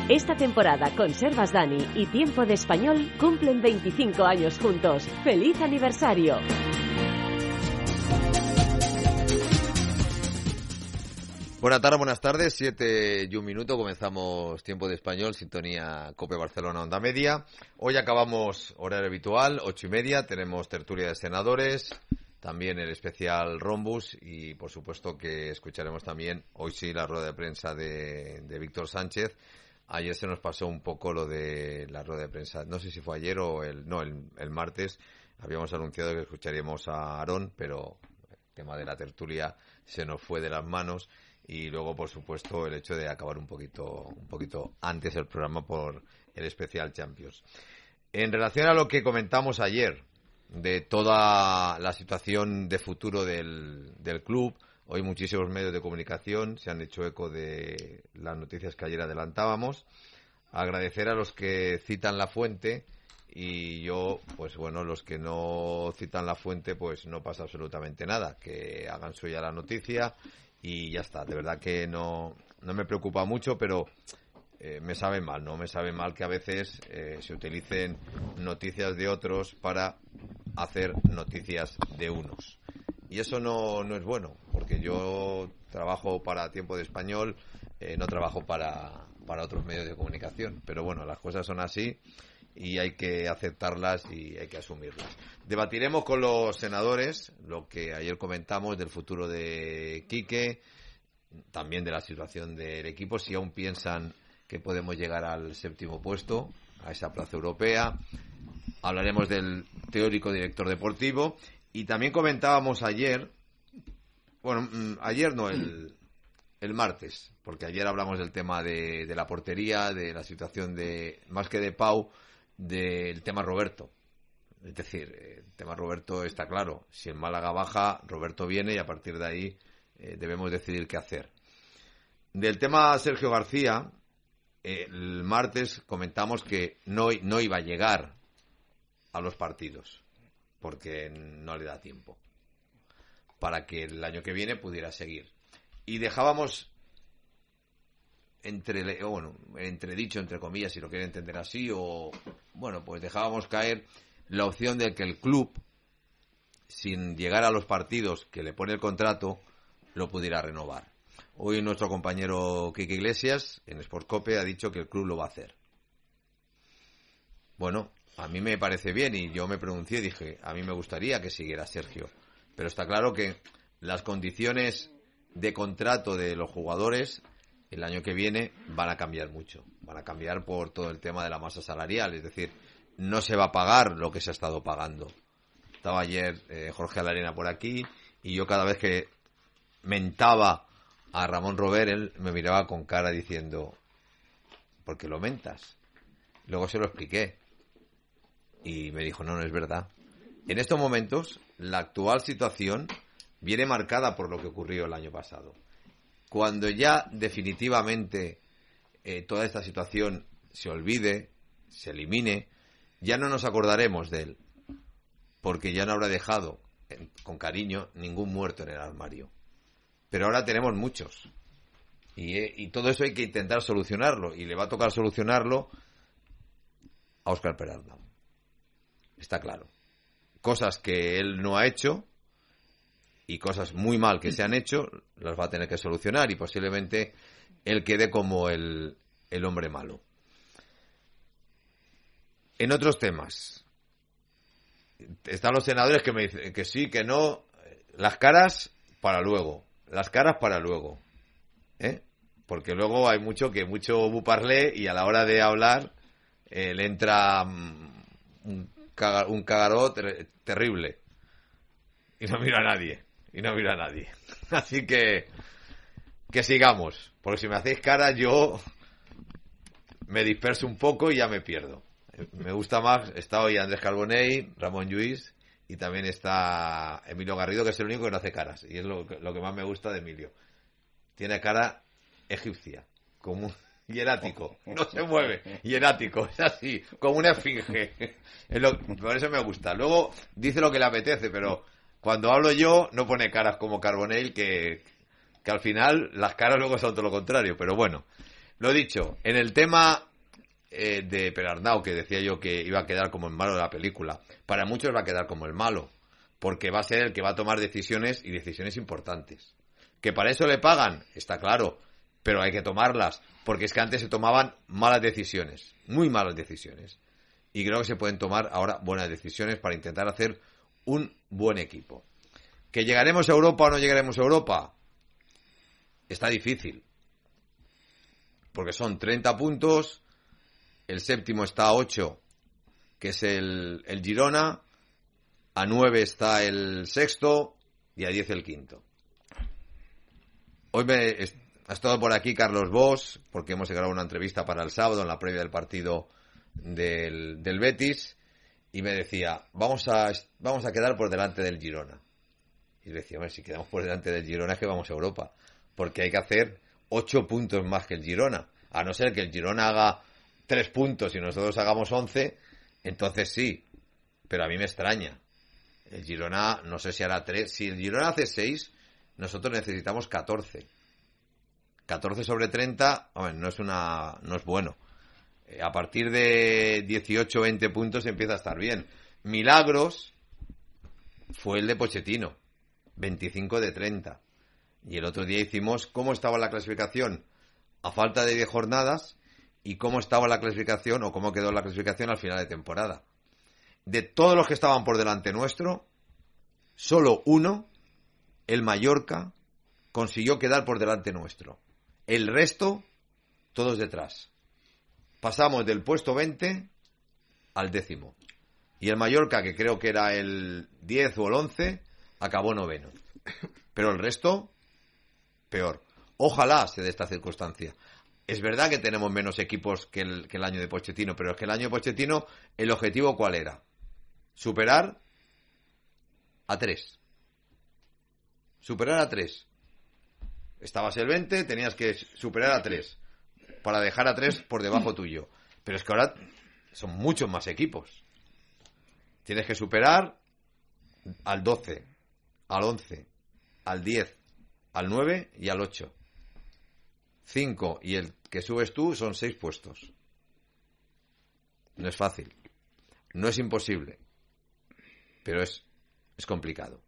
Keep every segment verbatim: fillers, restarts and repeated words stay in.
Esta temporada Conservas Dani y Tiempo de Español cumplen veinticinco años juntos. ¡Feliz aniversario! Buenas tardes, buenas tardes, siete y un minuto, comenzamos Tiempo de Español, sintonía COPE Barcelona Onda Media. Hoy acabamos horario habitual, ocho y media, tenemos tertulia de senadores, también el especial Rombus y por supuesto que escucharemos también, hoy sí, la rueda de prensa de, de Víctor Sánchez. Ayer se nos pasó un poco lo de la rueda de prensa, no sé si fue ayer o el, no, el, el martes, habíamos anunciado que escucharíamos a Aarón, pero el tema de la tertulia se nos fue de las manos. Y luego, por supuesto, el hecho de acabar un poquito un poquito antes el programa por el especial Champions. En relación a lo que comentamos ayer, de toda la situación de futuro del, del club, hoy muchísimos medios de comunicación se han hecho eco de las noticias que ayer adelantábamos. Agradecer a los que citan la fuente y yo, pues bueno, los que no citan la fuente, pues no pasa absolutamente nada. Que hagan suya la noticia y ya está. De verdad que no, no me preocupa mucho, pero eh, me sabe mal, ¿no? Me sabe mal que a veces eh, se utilicen noticias de otros para hacer noticias de unos. Y eso no, no es bueno, porque yo trabajo para Tiempo de Español, eh, no trabajo para, para otros medios de comunicación. Pero bueno, las cosas son así y hay que aceptarlas y hay que asumirlas. Debatiremos con los senadores lo que ayer comentamos del futuro de Quique, también de la situación del equipo, si aún piensan que podemos llegar al séptimo puesto, a esa plaza europea. Hablaremos del teórico director deportivo y también comentábamos ayer, bueno, ayer no, el, el martes, porque ayer hablamos del tema de, de la portería, de la situación de, más que de Pau, del tema Roberto. Es decir, el tema Roberto está claro. Si el Málaga baja, Roberto viene y a partir de ahí eh, debemos decidir qué hacer. Del tema Sergio García, eh, el martes comentamos que no, no iba a llegar a los partidos porque no le da tiempo para que el año que viene pudiera seguir. Y dejábamos entre bueno, entredicho, entre comillas, si lo quieren entender así, o bueno, pues dejábamos caer la opción de que el club, sin llegar a los partidos que le pone el contrato, lo pudiera renovar. Hoy nuestro compañero Quique Iglesias, en Sportcope, ha dicho que el club lo va a hacer. Bueno, a mí me parece bien y yo me pronuncié y dije, a mí me gustaría que siguiera Sergio. Pero está claro que las condiciones de contrato de los jugadores el año que viene van a cambiar mucho. Van a cambiar por todo el tema de la masa salarial. Es decir, no se va a pagar lo que se ha estado pagando. Estaba ayer eh, Jorge Alarena por aquí y yo cada vez que mentaba a Ramón Robert, él me miraba con cara diciendo, ¿por qué lo mentas? Luego se lo expliqué y me dijo, no, no es verdad. En estos momentos, la actual situación viene marcada por lo que ocurrió el año pasado. Cuando ya definitivamente eh, toda esta situación se olvide, se elimine, ya no nos acordaremos de él, porque ya no habrá dejado en, con cariño ningún muerto en el armario. Pero ahora tenemos muchos y, eh, y todo eso hay que intentar solucionarlo y le va a tocar solucionarlo a Óscar Peralta. Está claro. Cosas que él no ha hecho y cosas muy mal que se han hecho las va a tener que solucionar y posiblemente él quede como el, el hombre malo. En otros temas están los senadores que me dicen que sí, que no, las caras para luego, las caras para luego, ¿eh? Porque luego hay mucho que mucho buparlé y a la hora de hablar eh, le entra um, un, cagar, un cagaró ter- terrible y no mira a nadie. Y no mira a nadie. Así que que sigamos. Porque si me hacéis cara yo me disperso un poco y ya me pierdo. Me gusta más. Está hoy Andrés Carbonell, Ramón Lluís y también está Emilio Garrido, que es el único que no hace caras. Y es lo, lo que más me gusta de Emilio. Tiene cara egipcia. Como un hierático. No se mueve. Hierático. Es así. Como una esfinge. Es lo, por eso me gusta. Luego dice lo que le apetece, pero cuando hablo yo, no pone caras como Carbonell, que, que al final las caras luego son todo lo contrario. Pero bueno, Lo dicho, en el tema eh, de Perarnau, que decía yo que iba a quedar como el malo de la película, para muchos va a quedar como el malo, porque va a ser el que va a tomar decisiones y decisiones importantes. Que para eso le pagan, está claro, pero hay que tomarlas, porque es que antes se tomaban malas decisiones, muy malas decisiones. Y creo que se pueden tomar ahora buenas decisiones para intentar hacer un buen equipo. ¿Que llegaremos a Europa o no llegaremos a Europa? Está difícil. Porque son treinta puntos, el séptimo está a ocho, que es el, el Girona, a nueve está el sexto y a diez el quinto. Hoy me ha estado por aquí Carlos Bosch, porque hemos grabado una entrevista para el sábado en la previa del partido del, del Betis, y me decía, vamos a, vamos a quedar por delante del Girona. Y le decía, bueno, si quedamos por delante del Girona es que vamos a Europa, porque hay que hacer ocho puntos más que el Girona, a no ser que el Girona haga tres puntos y nosotros hagamos once, entonces sí, pero a mí me extraña. El Girona no sé si hará tres, si el Girona hace seis, nosotros necesitamos catorce. catorce sobre treinta, bueno, no es una, no es bueno. Eh, a partir de dieciocho veinte puntos empieza a estar bien. Milagros fue el de Pochettino, veinticinco de treinta. Y el otro día hicimos cómo estaba la clasificación a falta de diez jornadas y cómo estaba la clasificación o cómo quedó la clasificación al final de temporada. De todos los que estaban por delante nuestro, solo uno, el Mallorca, consiguió quedar por delante nuestro. El resto, todos detrás. Pasamos del puesto veinte al décimo. Y el Mallorca, que creo que era el diez o el once, acabó noveno. Pero el resto, peor. Ojalá se dé esta circunstancia. Es verdad que tenemos menos equipos que el, que el año de Pochettino, pero es que el año de Pochettino, ¿el objetivo cuál era? Superar a tres. Superar a tres. Estabas el veinte, tenías que superar a tres. Para dejar a tres por debajo tuyo. Pero es que ahora son muchos más equipos. Tienes que superar al doce, al once, al diez, al nueve y al ocho. cinco y el que subes tú son seis puestos. No es fácil. No es imposible. Pero es, es complicado.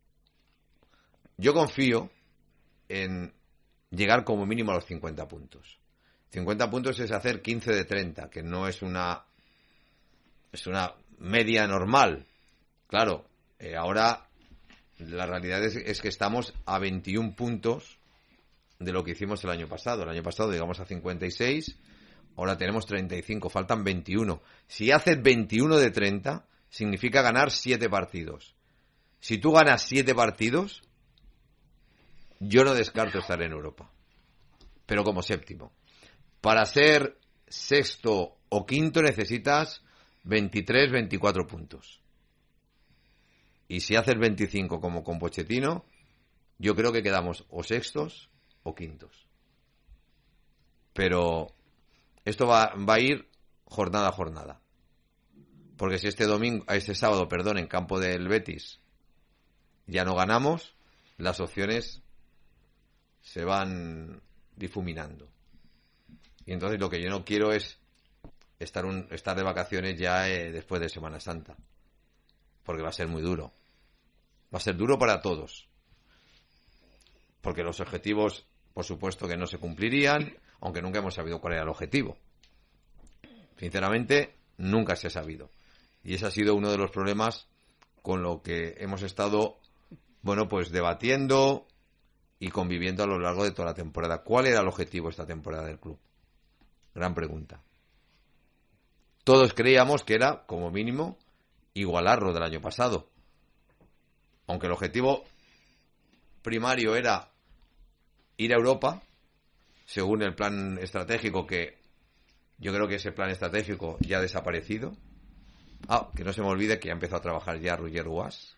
Yo confío en llegar como mínimo a los cincuenta puntos. cincuenta puntos es hacer quince de treinta, que no es una es una media normal. Claro, eh, ahora la realidad es, es que estamos a veintiún puntos de lo que hicimos el año pasado. El año pasado llegamos a cincuenta y seis, ahora tenemos treinta y cinco, faltan veintiuno. Si haces veintiuno de treinta, significa ganar siete partidos. Si tú ganas siete partidos, yo no descarto estar en Europa, pero como séptimo. Para ser sexto o quinto necesitas veintitrés, veinticuatro puntos. Y si haces veinticinco como con Pochettino, yo creo que quedamos o sextos o quintos. Pero esto va, va a ir jornada a jornada. Porque si este domingo, este sábado, perdón, en campo del Betis ya no ganamos, las opciones se van difuminando. Y entonces lo que yo no quiero es estar un estar de vacaciones ya eh, después de Semana Santa, porque va a ser muy duro. Va a ser duro para todos, porque los objetivos, por supuesto, que no se cumplirían, aunque nunca hemos sabido cuál era el objetivo. Sinceramente, nunca se ha sabido. Y ese ha sido uno de los problemas con lo que hemos estado, bueno, pues debatiendo y conviviendo a lo largo de toda la temporada. ¿Cuál era el objetivo esta temporada del club? Gran pregunta. Todos creíamos que era, como mínimo, igualar lo del año pasado. Aunque el objetivo primario era ir a Europa, según el plan estratégico, que yo creo que ese plan estratégico ya ha desaparecido. Ah, que no se me olvide que ya empezó a trabajar ya Roger Guas.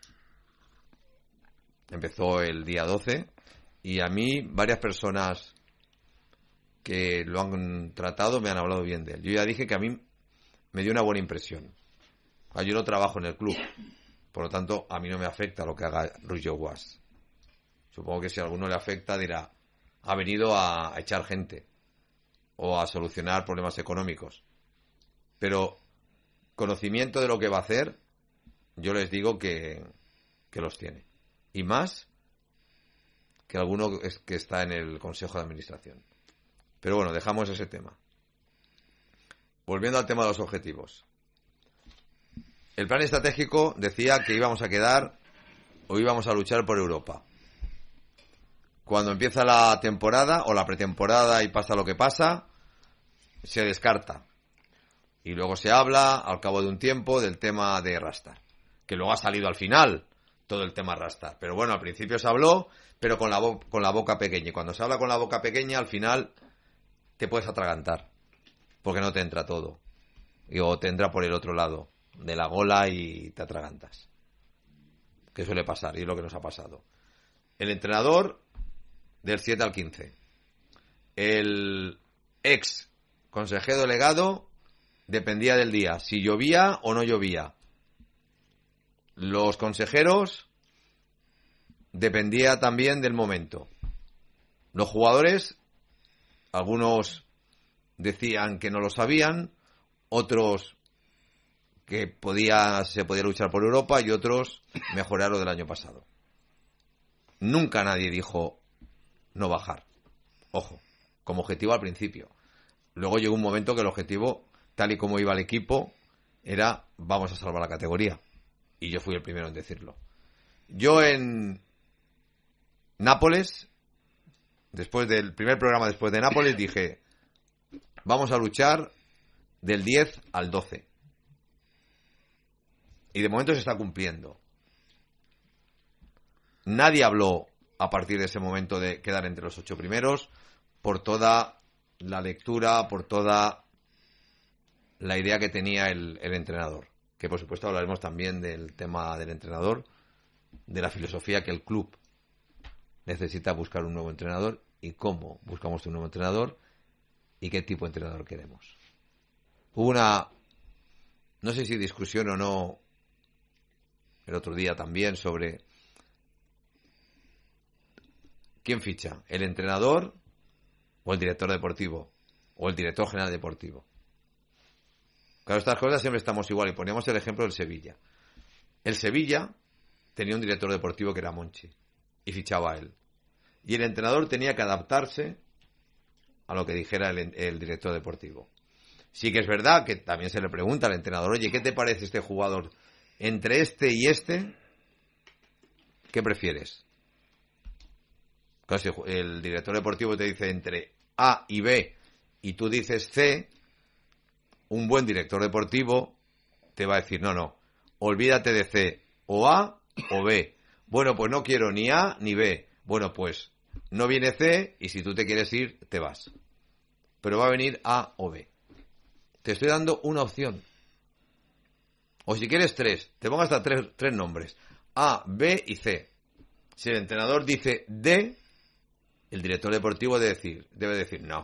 Empezó el día doce. Y a mí, varias personas que lo han tratado me han hablado bien de él. Yo ya dije que a mí me dio una buena impresión. Yo no trabajo en el club, por lo tanto, a mí no me afecta lo que haga Roger Guas. Supongo que si a alguno le afecta dirá, ha venido a, a echar gente. o a solucionar problemas económicos. Pero conocimiento de lo que va a hacer, yo les digo que, que los tiene. Y más que alguno es que está en el Consejo de Administración. Pero bueno, dejamos ese tema. Volviendo al tema de los objetivos. El plan estratégico decía que íbamos a quedar o íbamos a luchar por Europa. Cuando empieza la temporada o la pretemporada y pasa lo que pasa, se descarta. Y luego se habla, al cabo de un tiempo, del tema de Rastar. Que luego ha salido al final todo el tema Rastar. Pero bueno, al principio se habló, pero con la, bo- con la boca pequeña. Y cuando se habla con la boca pequeña, al final te puedes atragantar. Porque no te entra todo. Y, o te entra por el otro lado de la gola y te atragantas. Que suele pasar, y es lo que nos ha pasado. El entrenador del siete al quince. El ex consejero delegado dependía del día, si llovía o no llovía. Los consejeros dependía también del momento. Los jugadores, algunos decían que no lo sabían, otros que podía, se podía luchar por Europa y otros mejorar lo del año pasado. Nunca nadie dijo no bajar. Ojo, como objetivo al principio. Luego llegó un momento que el objetivo, tal y como iba el equipo, era vamos a salvar la categoría. Y yo fui el primero en decirlo. Yo en Nápoles, después del primer programa después de Nápoles, dije vamos a luchar del diez al doce. Y de momento se está cumpliendo. Nadie habló a partir de ese momento de quedar entre los ocho primeros, por toda la lectura, por toda la idea que tenía el, el entrenador. Que por supuesto hablaremos también del tema del entrenador, de la filosofía que el club necesita buscar un nuevo entrenador y cómo buscamos un nuevo entrenador y qué tipo de entrenador queremos. Hubo una, no sé si discusión o no, el otro día también sobre quién ficha, el entrenador o el director deportivo o el director general deportivo. Claro, estas cosas siempre estamos igual y poníamos el ejemplo del Sevilla. El Sevilla tenía un director deportivo que era Monchi y fichaba a él. Y el entrenador tenía que adaptarse a lo que dijera el, el director deportivo. Sí que es verdad que también se le pregunta al entrenador, oye, ¿qué te parece este jugador? Entre este y este, ¿qué prefieres? Claro, si el director deportivo te dice entre A y B y tú dices C, un buen director deportivo te va a decir, no, no, olvídate de C, o A o B. Bueno, pues no quiero ni A ni B. Bueno, pues no viene C y si tú te quieres ir, te vas. Pero va a venir A o B. Te estoy dando una opción. O si quieres tres, te pongo hasta tres, tres nombres. A, B y C. Si el entrenador dice D, el director deportivo debe decir, debe decir no.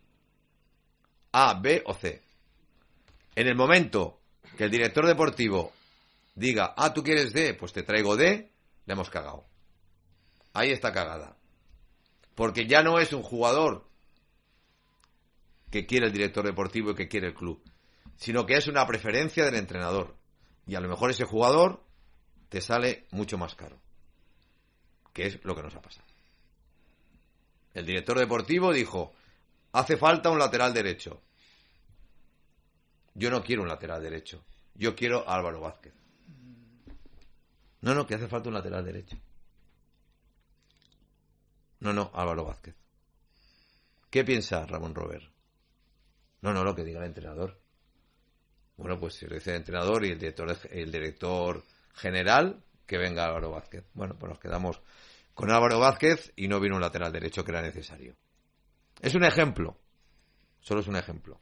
A, B o C. En el momento que el director deportivo diga, ah, ¿tú quieres D? Pues te traigo D, le hemos cagado. Ahí está cagada. Porque ya no es un jugador que quiere el director deportivo y que quiere el club, sino que es una preferencia del entrenador. Y a lo mejor ese jugador te sale mucho más caro. Que es lo que nos ha pasado. El director deportivo dijo, hace falta un lateral derecho. Yo no quiero un lateral derecho. Yo quiero a Álvaro Vázquez. No, no, que hace falta un lateral derecho. No, no, Álvaro Vázquez. ¿Qué piensa Ramón Robert? No, no, lo que diga el entrenador. Bueno, pues si lo dice el entrenador y el director, el director general, que venga Álvaro Vázquez. Bueno, pues nos quedamos con Álvaro Vázquez y no vino un lateral derecho que era necesario. Es un ejemplo. Solo es un ejemplo.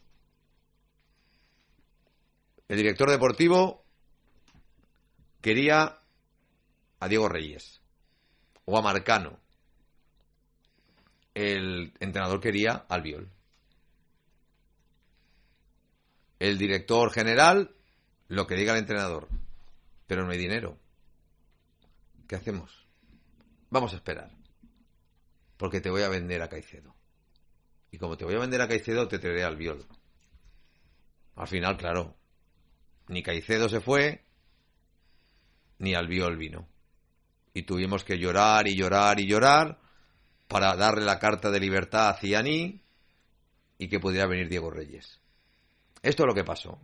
El director deportivo quería a Diego Reyes o a Marcano. El entrenador quería a Albiol. El director general, lo que diga el entrenador. Pero no hay dinero. ¿Qué hacemos? Vamos a esperar. Porque te voy a vender a Caicedo. y como te voy a vender a Caicedo, te traeré al Albiol. Al final, claro, ni Caicedo se fue, ni Albiol vino. Y tuvimos que llorar y llorar y llorar para darle la carta de libertad a Ziani y que pudiera venir Diego Reyes. Esto es lo que pasó.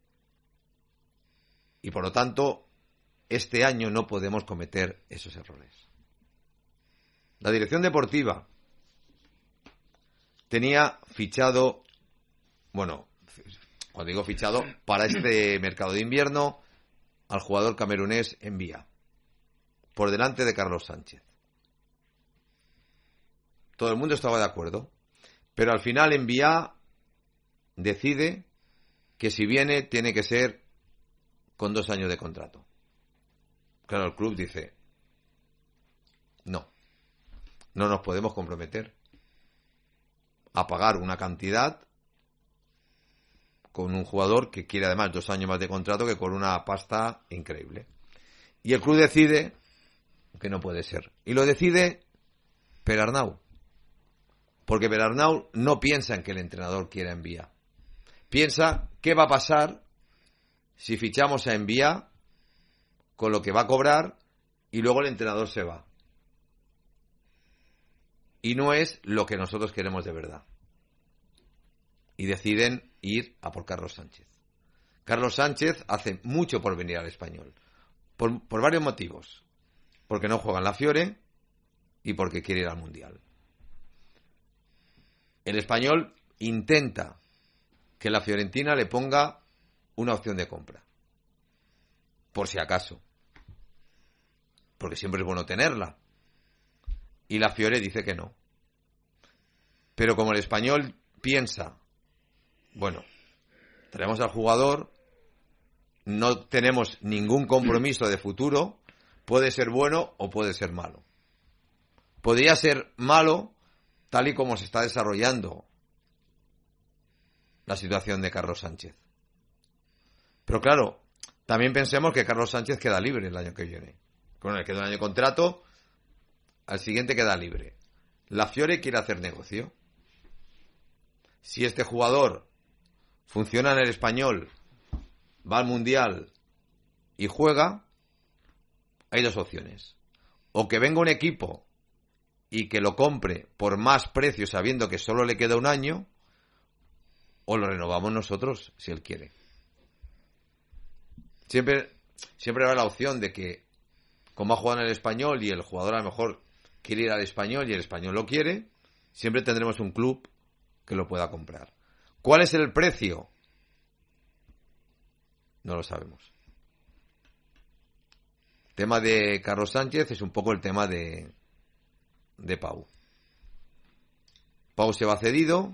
Y por lo tanto, este año no podemos cometer esos errores. La dirección deportiva tenía fichado, bueno, cuando digo fichado, para este mercado de invierno, al jugador camerunés Mbia, por delante de Carlos Sánchez. Todo el mundo estaba de acuerdo, pero al final Mbia decide que si viene tiene que ser con dos años de contrato. Claro, el club dice, no, no nos podemos comprometer a pagar una cantidad con un jugador que quiere además dos años más de contrato, que con una pasta increíble. Y el club decide que no puede ser. Y lo decide Perarnau. Porque Perarnau no piensa en que el entrenador quiera Mbia. Piensa qué va a pasar si fichamos a Mbia con lo que va a cobrar y luego el entrenador se va. Y no es lo que nosotros queremos de verdad. Y deciden ir a por Carlos Sánchez. Carlos Sánchez hace mucho por venir al Español. Por, por varios motivos. Porque no juega en la Fiore y porque quiere ir al Mundial. El Español intenta que la Fiorentina le ponga una opción de compra. Por si acaso. Porque siempre es bueno tenerla. Y la Fiore dice que no. Pero como el Español piensa, bueno, traemos al jugador, no tenemos ningún compromiso de futuro, puede ser bueno o puede ser malo. Podría ser malo tal y como se está desarrollando la situación de Carlos Sánchez. Pero claro, también pensemos que Carlos Sánchez queda libre el año que viene. Con el que queda un año de contrato, al siguiente queda libre. La Fiore quiere hacer negocio. Si este jugador funciona en el Español, va al Mundial y juega, hay dos opciones. O que venga un equipo y que lo compre por más precio sabiendo que solo le queda un año, o lo renovamos nosotros si él quiere. Siempre, siempre habrá la opción de que, como ha jugado en el Español y el jugador a lo mejor quiere ir al Español y el Español lo quiere, siempre tendremos un club que lo pueda comprar. ¿Cuál es el precio? No lo sabemos. El tema de Carlos Sánchez es un poco el tema de, de Pau. Pau se va cedido.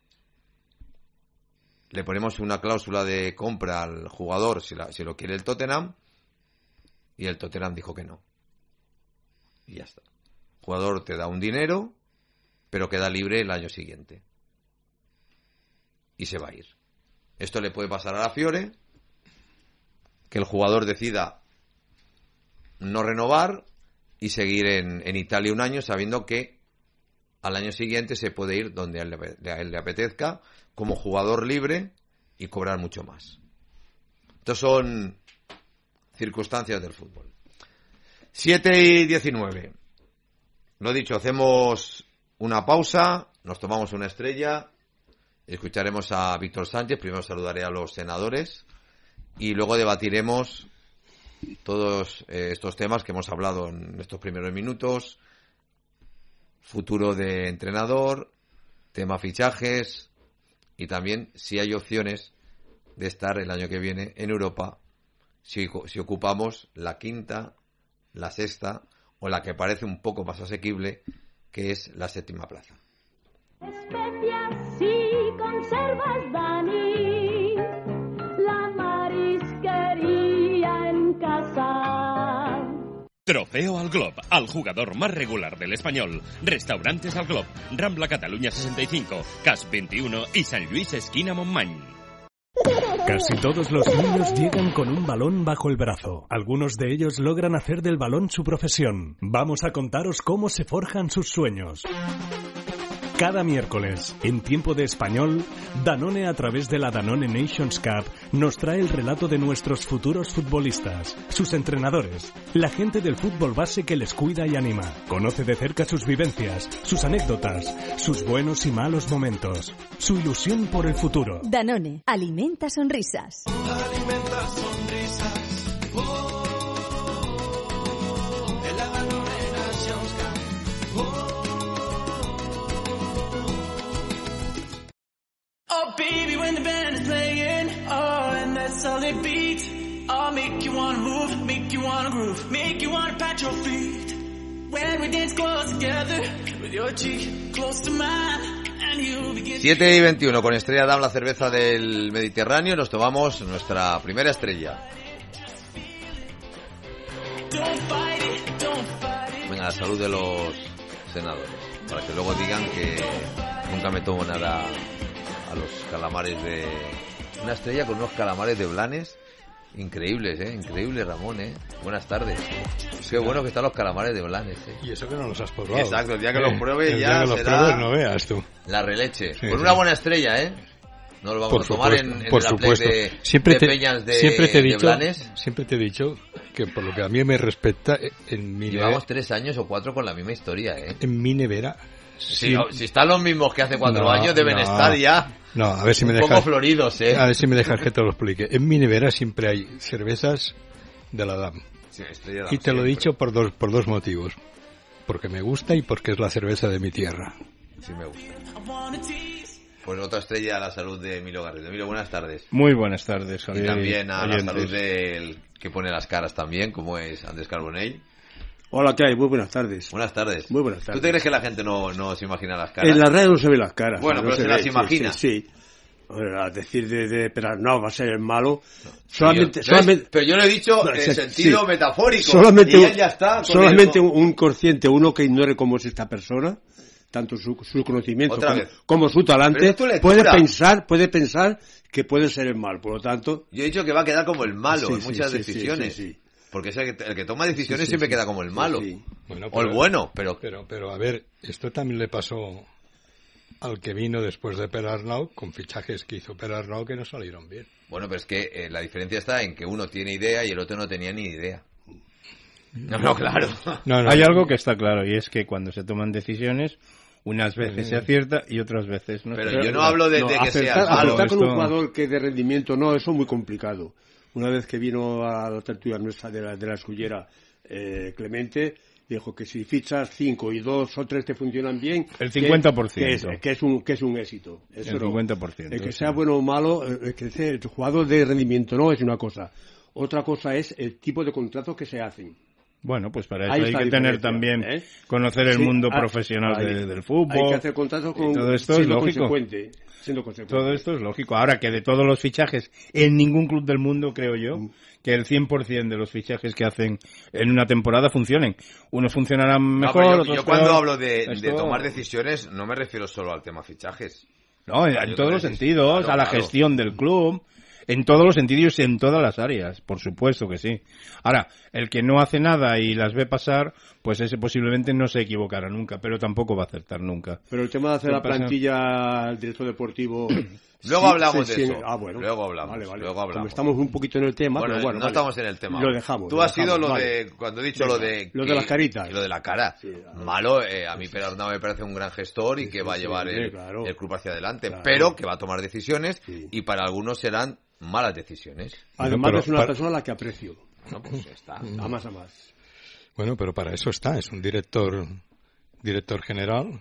Le ponemos una cláusula de compra al jugador si, la, si lo quiere el Tottenham. Y el Tottenham dijo que no. Y ya está. El jugador te da un dinero, pero queda libre el año siguiente. Y se va a ir. Esto le puede pasar a la Fiore, que el jugador decida no renovar y seguir en, en Italia un año sabiendo que al año siguiente se puede ir donde a él, le, a él le apetezca como jugador libre y cobrar mucho más. Estas son circunstancias del fútbol. siete y diecinueve. Lo dicho, hacemos una pausa, nos tomamos una estrella, escucharemos a Víctor Sánchez, primero saludaré a los senadores y luego debatiremos todos eh, estos temas que hemos hablado en estos primeros minutos: futuro de entrenador, tema fichajes y también si hay opciones de estar el año que viene en Europa, si, si ocupamos la quinta, la sexta o la que parece un poco más asequible, que es la séptima plaza. Especias si conservas, Dani, la marisquería en casa. Trofeo al Glob, al jugador más regular del Español. Restaurantes al Glob, Rambla Cataluña sesenta y cinco, Cas veintiuno y San Luis esquina Montmany. Casi todos los niños llegan con un balón bajo el brazo. Algunos de ellos logran hacer del balón su profesión. Vamos a contaros cómo se forjan sus sueños. Cada miércoles, en Tiempo de Español, Danone, a través de la Danone Nations Cup, nos trae el relato de nuestros futuros futbolistas, sus entrenadores, la gente del fútbol base que les cuida y anima. Conoce de cerca sus vivencias, sus anécdotas, sus buenos y malos momentos, su ilusión por el futuro. Danone, alimenta sonrisas. Alimenta sonrisas. Oh baby, when the band is playing, oh, and that solid beat, I'll make you wanna move, make you wanna groove, make you wanna pat your feet. When we dance close together, with your cheek close to mine, and you begin. siete y veintiuno, con Estrella Damm, la cerveza del Mediterráneo, nos tomamos nuestra primera estrella. Don't fight it, don't fight it. Venga, la salud de los senadores, para que luego digan que nunca me tomo nada a los calamares de... Una estrella con unos calamares de Blanes increíbles, ¿eh? Increíble, Ramón, ¿eh? Buenas tardes. Qué bueno que están los calamares de Blanes, ¿eh? Y eso que no los has probado. Exacto, el día que los pruebes el ya día que los será pruebes no veas tú. La releche. Sí, con sí. una buena estrella, ¿eh? No lo vamos Por a tomar supuesto, en, en por la supuesto. play de, siempre de te, Peñas de, siempre te he de dicho, Blanes. siempre te he dicho que por lo que a mí me respecta, en mi Llevamos nevera, tres años o cuatro con la misma historia, ¿eh? en mi nevera. Si, sí, si están los mismos que hace cuatro no, años, deben no, estar ya No, a ver si me un dejas. poco floridos, ¿eh? A ver si me dejas que te lo explique. En mi nevera siempre hay cervezas de la Damm. Sí, Estrella Damm, Y te lo he siempre. dicho por dos por dos motivos. Porque me gusta y porque es la cerveza de mi tierra. Sí, me gusta. Pues otra estrella a la salud de Emilio Garrido. Emilio, buenas tardes. Muy buenas tardes, Y Javier. también a la oyentes. salud del que pone las caras también, como es Andrés Carbonell. Hola, ¿qué hay? Muy buenas tardes. Buenas tardes. Muy buenas tardes. ¿Tú te crees que la gente no, no se imagina las caras? En la radio no se ven las caras. Bueno, no pero se ve, las sí, imagina. Sí, sí. Bueno, a decir de, de pero no, va a ser el malo. Solamente, Pero yo, solamente, pero yo lo he dicho No, en sí, sentido sí. metafórico. solamente, y él ya está. con solamente el- un, un consciente, uno que ignore cómo es esta persona, tanto su, su conocimiento Otra como, vez. como su talante, Pero es tu lectura. puede pensar, puede pensar que puede ser el mal. Por lo tanto, Yo he dicho que va a quedar como el malo Sí, en sí, muchas sí, decisiones. sí, sí, sí. Porque es el que, el que toma decisiones Sí, sí, siempre sí. queda como el Sí, malo. sí. Bueno, O el bueno, pero... Pero, pero a ver, esto también le pasó al que vino después de Per Arnau, con fichajes que hizo Per Arnau que no salieron bien. Bueno, pero es que eh, la diferencia está en que uno tiene idea y el otro no tenía ni idea. No, no, claro. No, no, Hay no. algo que está claro y es que cuando se toman decisiones, unas veces se acierta y otras veces no. Pero se yo acierta. no hablo de, No, de que acertar, seas malo. acertar con un Esto- jugador que de rendimiento no, eso es muy complicado. Una vez que vino a la tertulia nuestra de la, de la escullera, eh, Clemente dijo que si fichas cinco y dos o tres te funcionan bien, El que- cincuenta por ciento. que es, que es un que es un éxito. Eso El no. cincuenta por ciento, El que sí. sea bueno o malo, el que sea el jugador de rendimiento no es una cosa. Otra cosa es el tipo de contratos que se hacen. Bueno, pues para Ahí eso hay está que la tener diferencia, también, ¿eh? conocer el Sí, mundo ah, profesional ahí. de- del fútbol. Hay que hacer contratos con, y todo esto es siendo lógico. consecuente. Siendo consecuente. Todo esto es lógico. Ahora que de todos los fichajes, en ningún club del mundo, creo yo, Mm. que el cien por ciento de los fichajes que hacen en una temporada funcionen. Unos funcionarán No, mejor, pero yo, otros yo cuando peor. hablo de, de Esto- tomar decisiones no me refiero solo al tema fichajes. No, en, Yo en todos también los sí, sentidos, claro, a la claro. gestión del club, en todos los sentidos y en todas las áreas, por supuesto que sí. Ahora, el que no hace nada y las ve pasar, pues ese posiblemente no se equivocará nunca, pero tampoco va a acertar nunca. Pero el tema de hacer ¿Qué la pasa? plantilla al director deportivo... Luego sí, hablamos se- de sí, eso. Ah, bueno. Luego hablamos, Vale, vale. luego hablamos. Como estamos un poquito en el tema, Bueno, pero bueno, no vale. estamos en el tema. Lo dejamos. Tú lo has sido dejamos, lo vale. de, cuando he dicho Venga, lo de... lo de que- las caritas. Lo de la cara. Sí, claro. Malo, eh, a mí Per Arnau me parece un gran gestor y Sí, que sí, va a sí, llevar hombre, el, claro. el club hacia adelante, Claro. pero que va a tomar decisiones Sí. y para algunos serán malas decisiones. Además Pero es una para- persona a la que aprecio. No, pues ya está. A más a más. Bueno, pero para eso está, es un director director general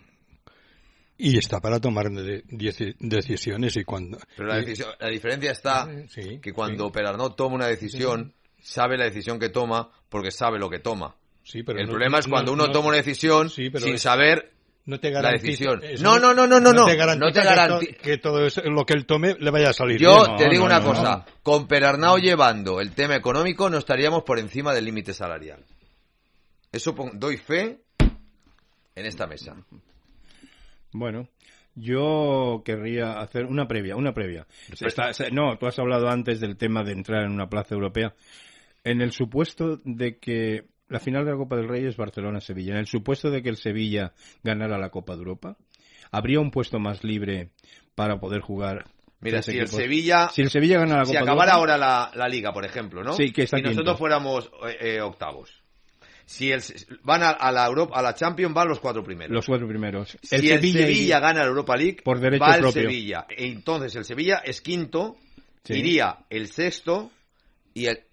y está para tomar de- dieci- decisiones y cuando... Pero la, y- decisión, la diferencia está Sí, que cuando sí. Per Arnau toma una decisión, sabe la decisión que toma porque sabe lo que toma. Sí, pero el no- problema es no- cuando uno no- toma una decisión Sí, pero sin es- saber no te la garantiza, decisión. eso No, no, no, no, no, no. te garantiza No te que garanti- to- que todo eso, lo que él tome le vaya a salir Yo bien. te No, digo no, una no, cosa, no. con Per Arnau llevando el tema económico no estaríamos por encima del límite salarial. Eso pon- doy fe en esta mesa. Bueno, yo querría hacer una previa, una previa. Se está- se- no, tú has hablado antes del tema de entrar en una plaza europea. En el supuesto de que la final de la Copa del Rey es Barcelona-Sevilla, en el supuesto de que el Sevilla ganara la Copa de Europa, habría un puesto más libre para poder jugar. Mira, si el Sevilla, si el Sevilla gana la Copa si acabara ahora la, la Liga, por ejemplo, ¿no? Sí, que está y nosotros quinto. fuéramos eh, octavos. Si el, van a, a la Europa, a la Champions, van los cuatro primeros. Los cuatro primeros. El si Sevilla el Sevilla gana la Europa League, por derecho va el propio. Sevilla. E entonces el Sevilla es quinto, sí. Iría el sexto y el...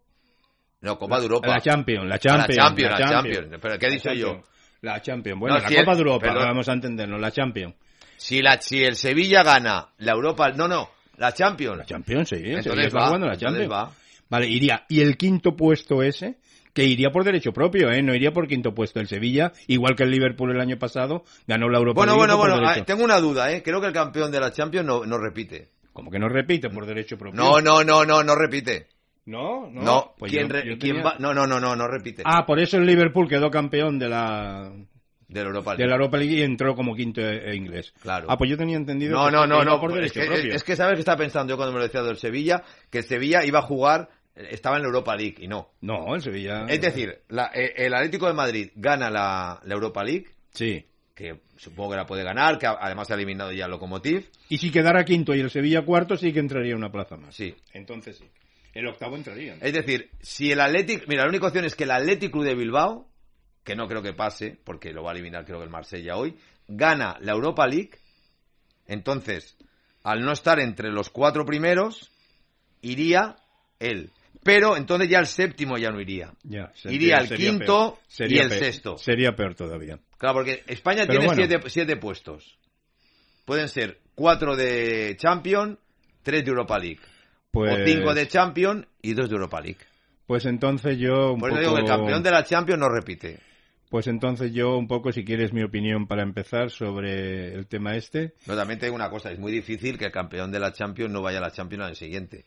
No, Copa de Europa. La Champions, la Champions. La Champions, la la Champions. Champions. ¿Pero qué he dicho yo? La Champions. Bueno, no, la si Copa el, de Europa, perdón. vamos a entendernos, la Champions. Si, la, si el Sevilla gana la Europa... No, no, la Champions. La Champions, sí. Entonces va, va, jugando la Champions. Va. Vale, iría. Y el quinto puesto ese, que iría por derecho propio, ¿eh? No iría por quinto puesto. El Sevilla, igual que el Liverpool el año pasado, ganó la Europa Bueno, League bueno, por bueno, derecho. tengo una duda, ¿eh? Creo que el campeón de la Champions no, no repite. ¿Cómo que no repite por derecho propio? No, no, no, no, no repite. No, no. No, pues ¿quién, yo, re, yo ¿quién tenía... va? No, no, no, no, no repite. Ah, por eso el Liverpool quedó campeón de la... De la Europa League. De la Europa League y entró como quinto e- e inglés. Claro. Ah, pues yo tenía entendido no, que no, no, no, por es derecho que, propio. es que sabes que estaba pensando yo cuando me lo decía del Sevilla, que el Sevilla iba a jugar, estaba en la Europa League y no. No, el Sevilla... Es decir, la, el Atlético de Madrid gana la, la Europa League. Sí. Que supongo que la puede ganar, que además ha eliminado ya el Lokomotiv. Y si quedara quinto y el Sevilla cuarto, sí que entraría una plaza más. Sí. Entonces sí. El octavo entraría, ¿no? Es decir, si el Atlético... Mira, la única opción es que el Athletic Club de Bilbao, que no creo que pase, porque lo va a eliminar creo que el Marsella hoy, gana la Europa League. Entonces, al no estar entre los cuatro primeros, iría él. Pero entonces ya el séptimo ya no iría. Ya, iría el quinto y el peor. sexto. Sería peor todavía. Claro, porque España Pero tiene bueno. siete, siete puestos. Pueden ser cuatro de Champions, tres de Europa League. Pues... O cinco de Champions y dos de Europa League. Pues entonces yo un Por eso poco... digo que el campeón de la Champions no repite. Pues entonces yo un poco, si quieres mi opinión para empezar sobre el tema este. No, también te digo una cosa, es muy difícil que el campeón de la Champions no vaya a la Champions al siguiente.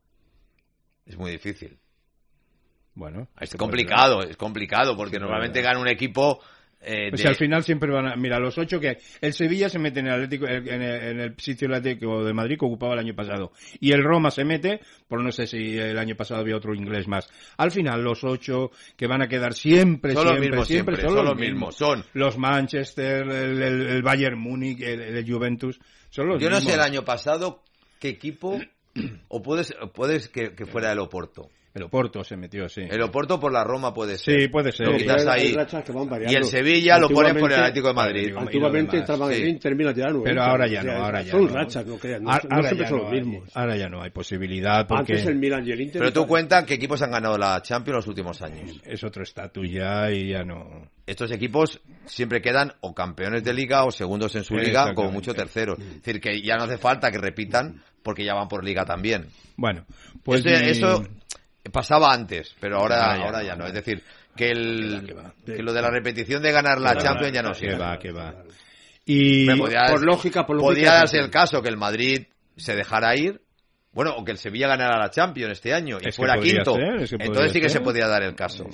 Es muy difícil. Bueno. Es complicado, es complicado, porque normalmente gana un equipo... Eh, pues de... al final siempre van a... Mira, los ocho que... El Sevilla se mete en el Atlético, en el, en el sitio del Atlético de Madrid que ocupaba el año pasado. Y el Roma se mete, por no sé si el año pasado había otro inglés más. Al final los ocho que van a quedar siempre, son siempre, los mismos, siempre, siempre, son, son los los mismos. mismos. Son los Manchester, el, el, el Bayern Múnich, el, el Juventus. Son los Yo no mismos. sé el año pasado qué equipo, o puedes, puedes que, que fuera el Oporto. El Oporto se metió, sí. El Oporto por la Roma puede ser. Sí, puede ser. Lo quitas ahí. Y el Sevilla lo pones por el Atlético de Madrid. Antiguamente entraban en Inter, Milan, ya no. Pero ahora ya no, ahora ya Son no. rachas, no crean. No, Ahora, no siempre ya son no los hay, mismos. ahora ya no hay posibilidad porque... Antes el Milan y el Inter... Pero tú cuentas qué equipos han ganado la Champions los últimos años. Es otro estatus ya y ya no... Estos equipos siempre quedan o campeones de liga o segundos en su liga, como mucho terceros. Es decir, que ya no hace falta que repitan porque ya van por liga también. Bueno, pues... Eso, mi... eso pasaba antes, pero ahora, Ah, ya, ahora ya no. no. Es decir, que, el, que va, que, que lo de la repetición de ganar la Que Champions va, ya no que sirve. va, que va. Y Me podía, por lógica, por lógica, podía darse sí. el caso que el Madrid se dejara ir, bueno, o que el Sevilla ganara la Champions este año y Es que fuera podría quinto. ser, es que podría Entonces sí que ser. se podía dar el caso.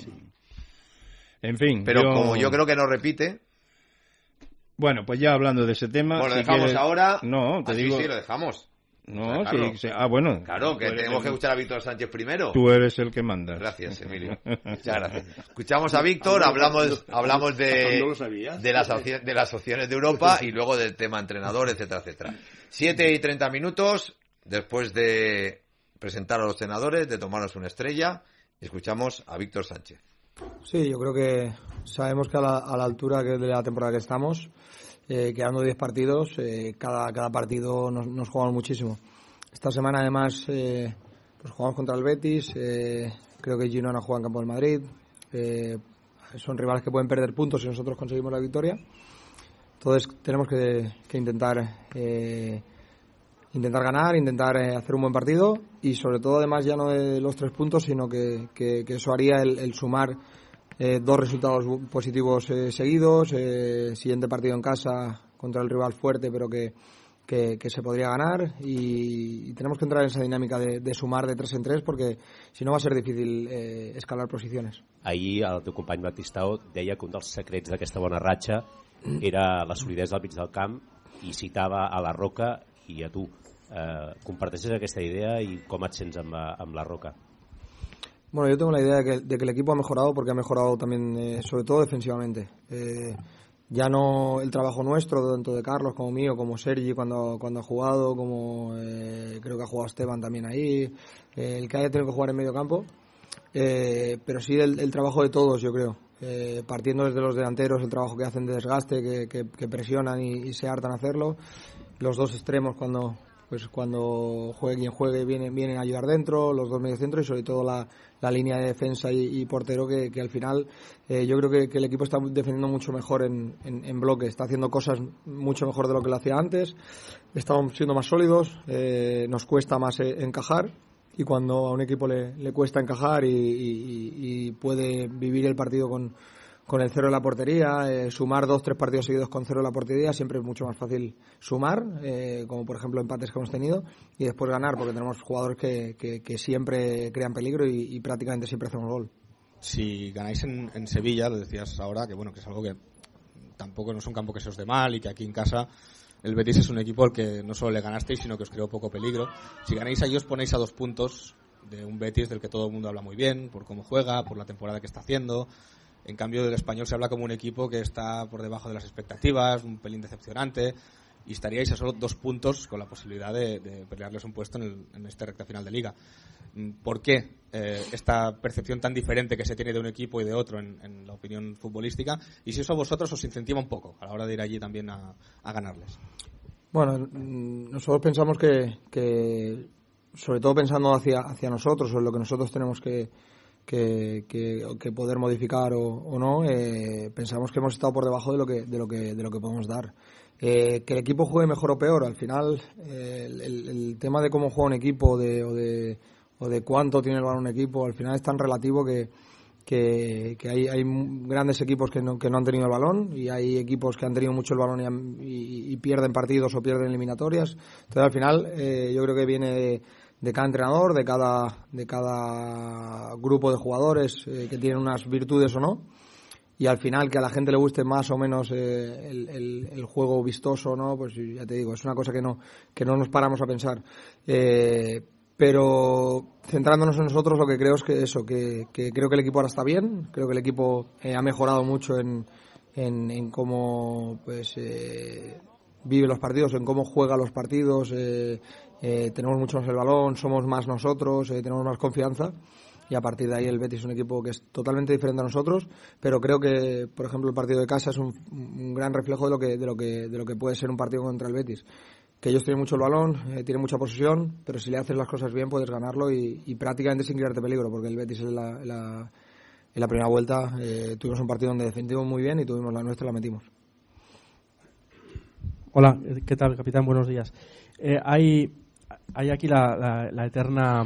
En fin, Pero yo... como yo creo que no repite... Bueno, pues ya hablando de ese tema... Bueno, lo si dejamos quieres- ahora... No, te Ah, sí, digo... sí, lo dejamos. No, Claro. sí, sí, ah, bueno. Claro, que Tú eres tenemos el- que escuchar a Víctor Sánchez primero. Tú eres el que mandas. Gracias, Emilio. Muchas gracias. Escuchamos a Víctor, hablamos hablamos de, No lo sabías. de, las, opci- de las opciones de Europa y luego del tema entrenador, etcétera, etcétera. Siete y treinta minutos, después de presentar a los senadores, de tomarnos una estrella, escuchamos a Víctor Sánchez. Sí, yo creo que sabemos que a la, a la altura que de la temporada que estamos, eh, quedando diez partidos, eh, cada, cada partido nos, nos jugamos muchísimo. Esta semana además eh, pues jugamos contra el Betis, eh, creo que Girona juega en campo del Madrid, eh, son rivales que pueden perder puntos si nosotros conseguimos la victoria. Entonces tenemos que, que intentar eh, intentar ganar, intentar eh, hacer un buen partido y sobre todo además ya no de los tres puntos, sino que, que, que eso haría el, el sumar eh, dos resultados positivos eh, seguidos, eh, siguiente partido en casa contra el rival fuerte pero que, que, que se podría ganar y, y tenemos que entrar en esa dinámica de, de sumar de tres en tres porque si no va a ser difícil eh, escalar posiciones. Ahir el teu company Batistao deia que un dels secrets d'aquesta bona ratxa era la solidesa al mig del camp i citava a la Roca i a tu. Eh, comparteixes aquesta idea i com et sents amb la, amb la Roca? Bueno, yo tengo la idea de que, de que el equipo ha mejorado porque ha mejorado también, eh, sobre todo defensivamente. Eh, ya no el trabajo nuestro, tanto de Carlos como mío, como Sergi cuando, cuando ha jugado, como eh, creo que ha jugado Esteban también ahí, eh, el que haya tenido que jugar en medio campo, eh, pero sí el, el trabajo de todos, yo creo, eh, partiendo desde los delanteros, el trabajo que hacen de desgaste, que, que, que presionan y, y se hartan a hacerlo, los dos extremos cuando pues cuando juegue quien juegue vienen, vienen a ayudar dentro, los dos mediocentros y sobre todo la, la línea de defensa y, y portero que, que al final eh, yo creo que, que el equipo está defendiendo mucho mejor en, en, en bloque, está haciendo cosas mucho mejor de lo que lo hacía antes, estamos siendo más sólidos, eh, nos cuesta más eh, encajar y cuando a un equipo le, le cuesta encajar y, y, y puede vivir el partido con con el cero en la portería, eh, sumar dos, tres partidos seguidos con cero en la portería, siempre es mucho más fácil sumar, eh, como por ejemplo empates que hemos tenido, y después ganar, porque tenemos jugadores que, que, que siempre crean peligro y, y prácticamente siempre hacemos gol. Si ganáis en, en Sevilla, lo decías ahora, que bueno, que es algo que tampoco no es un campo que se os dé mal y que aquí en casa el Betis es un equipo al que no solo le ganasteis, sino que os creó poco peligro. Si ganáis allí os ponéis a dos puntos de un Betis del que todo el mundo habla muy bien, por cómo juega, por la temporada que está haciendo. En cambio, del Español se habla como un equipo que está por debajo de las expectativas, un pelín decepcionante, y estaríais a solo dos puntos con la posibilidad de, de pelearles un puesto en, el, en esta recta final de Liga. ¿Por qué eh, esta percepción tan diferente que se tiene de un equipo y de otro en, en la opinión futbolística? Y si eso a vosotros os incentiva un poco a la hora de ir allí también a, a ganarles. Bueno, nosotros pensamos que, que sobre todo pensando hacia, hacia nosotros o en lo que nosotros tenemos que Que, que, que poder modificar o, o no, eh, pensamos que hemos estado por debajo de lo que de lo que de lo que podemos dar. Eh, que el equipo juegue mejor o peor, al final eh, el, el tema de cómo juega un equipo de, o de o de cuánto tiene el balón un equipo, al final es tan relativo que que, que hay, hay grandes equipos que no, que no han tenido el balón y hay equipos que han tenido mucho el balón y, han, y, y pierden partidos o pierden eliminatorias. Entonces al final eh, yo creo que viene de, de cada entrenador, de cada de cada grupo de jugadores eh, que tienen unas virtudes o no, y al final que a la gente le guste más o menos eh, el, el, el juego vistoso o no, pues ya te digo, es una cosa que no que no nos paramos a pensar. Eh, pero centrándonos en nosotros, lo que creo es que eso, que, que creo que el equipo ahora está bien, creo que el equipo eh, ha mejorado mucho en, en, en cómo pues eh, vive los partidos, en cómo juega los partidos. eh, Eh, tenemos mucho más el balón, somos más nosotros, eh, tenemos más confianza y a partir de ahí el Betis es un equipo que es totalmente diferente a nosotros, pero creo que, por ejemplo, el partido de casa es un, un gran reflejo de lo que de lo que de lo que puede ser un partido contra el Betis, que ellos tienen mucho el balón, eh, tienen mucha posesión, pero si le haces las cosas bien puedes ganarlo y, y prácticamente sin crearte peligro, porque el Betis en la, en la, en la primera vuelta eh, tuvimos un partido donde defendimos muy bien y tuvimos la nuestra y la metimos. Hola, ¿qué tal, capitán? Buenos días. Eh, hay Hay aquí la, la, la eterna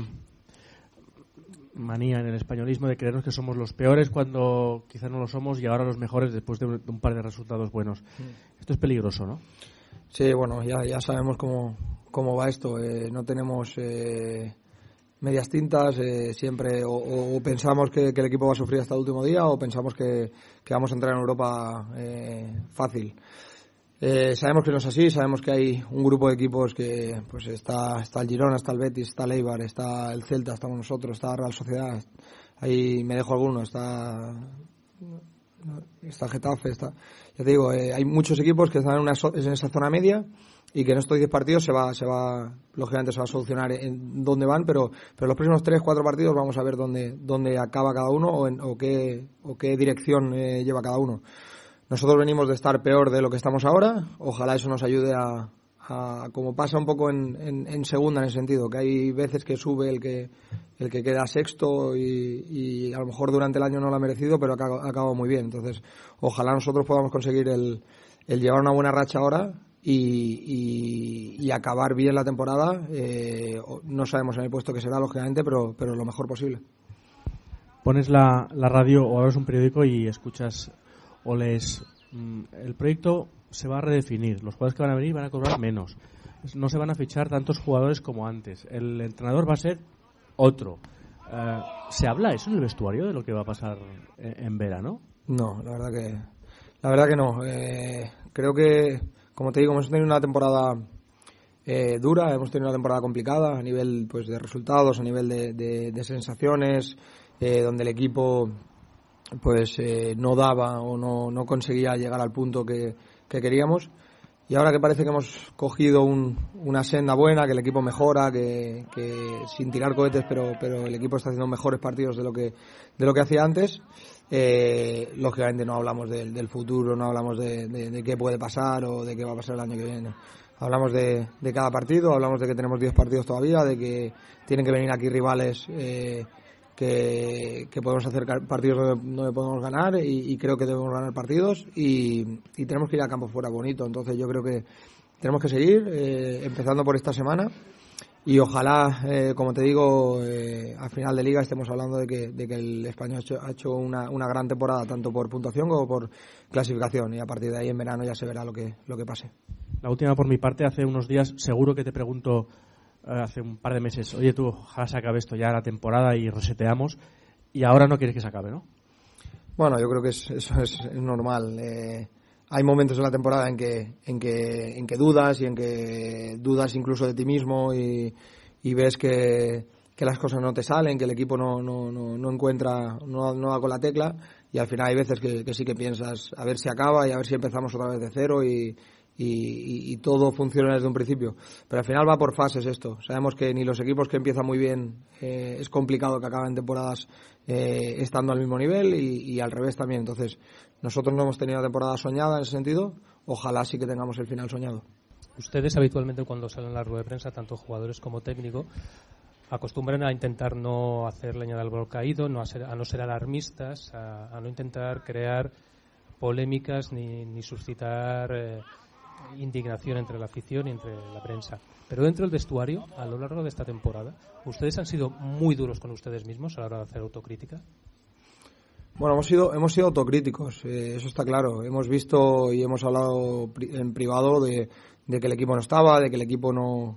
manía en el españolismo de creernos que somos los peores cuando quizás no lo somos y ahora los mejores después de un, de un par de resultados buenos. Mm. Esto es peligroso, ¿no? Sí, bueno, ya, ya sabemos cómo, cómo va esto. Eh, no tenemos eh, medias tintas. Eh, siempre o, o pensamos que, que el equipo va a sufrir hasta el último día o pensamos que, que vamos a entrar en Europa eh, fácil. Eh, sabemos que no es así, sabemos que hay un grupo de equipos que pues está está el Girona, está el Betis, está el Eibar, está el Celta, estamos nosotros, está la Real Sociedad, ahí me dejo alguno, está está Getafe, está, ya te digo, eh, hay muchos equipos que están en, una, en esa zona media y que en estos diez partidos se va se va lógicamente se va a solucionar en dónde van, pero pero los próximos tres cuatro partidos vamos a ver dónde dónde acaba cada uno o, en, o qué o qué dirección eh, lleva cada uno. Nosotros venimos de estar peor de lo que estamos ahora. Ojalá eso nos ayude a, a como pasa un poco en, en, en segunda en ese sentido, que hay veces que sube el que el que queda sexto y, y a lo mejor durante el año no lo ha merecido, pero ha acabado muy bien. Entonces, ojalá nosotros podamos conseguir el, el llevar una buena racha ahora y, y, y acabar bien la temporada. Eh, no sabemos en el puesto que será, lógicamente, pero, pero lo mejor posible. Pones la, la radio o abres un periódico y escuchas o lees, el proyecto se va a redefinir, los jugadores que van a venir van a cobrar menos, no se van a fichar tantos jugadores como antes, el entrenador va a ser otro. Uh, ¿Se habla eso en el vestuario de lo que va a pasar en, en verano? No, la verdad que la verdad que no. Eh, creo que, como te digo, hemos tenido una temporada eh, dura, hemos tenido una temporada complicada a nivel pues de resultados, a nivel de, de, de sensaciones, eh, donde el equipo pues eh, no daba o no, no conseguía llegar al punto que, que queríamos. Y ahora que parece que hemos cogido un, una senda buena, que el equipo mejora, que, que sin tirar cohetes, pero, pero el equipo está haciendo mejores partidos de lo que, de lo que hacía antes, eh, lógicamente no hablamos del, del futuro, no hablamos de, de, de qué puede pasar o de qué va a pasar el año que viene. Hablamos de, de cada partido, hablamos de que tenemos diez partidos todavía, de que tienen que venir aquí rivales eh, que, que podemos hacer partidos donde, donde podemos ganar y, y creo que debemos ganar partidos y, y tenemos que ir a campo fuera bonito. Entonces yo creo que tenemos que seguir eh, empezando por esta semana y ojalá, eh, como te digo, eh, al final de liga estemos hablando de que, de que el Español ha hecho, ha hecho una, una gran temporada tanto por puntuación como por clasificación y a partir de ahí en verano ya se verá lo que, lo que pase. La última por mi parte, hace unos días seguro que te pregunto hace un par de meses, oye tú, ojalá se acabe esto ya la temporada y reseteamos, y ahora no quieres que se acabe, ¿no? Bueno, yo creo que es, eso es, es normal. Eh, hay momentos en la temporada en que, en que en que dudas y en que dudas incluso de ti mismo y, y ves que, que las cosas no te salen, que el equipo no, no, no, no encuentra, no, no da con la tecla y al final hay veces que, que sí que piensas a ver si acaba y a ver si empezamos otra vez de cero y Y, y, y todo funciona desde un principio, pero al final va por fases esto. Sabemos que ni los equipos que empiezan muy bien eh, es complicado que acaben temporadas eh, estando al mismo nivel y, y al revés también. Entonces nosotros no hemos tenido una temporada soñada en ese sentido, ojalá sí que tengamos el final soñado. Ustedes habitualmente cuando salen a la rueda de prensa, tanto jugadores como técnico, acostumbran a intentar no hacer leña del árbol caído, no a, ser, a no ser alarmistas, a, a no intentar crear polémicas ni, ni suscitar eh, indignación entre la afición y entre la prensa. Pero dentro del vestuario, a lo largo de esta temporada, ¿ustedes han sido muy duros con ustedes mismos a la hora de hacer autocrítica? Bueno, hemos sido hemos sido autocríticos, eh, eso está claro. Hemos visto y hemos hablado pri- en privado de, de que el equipo no estaba, de que el equipo no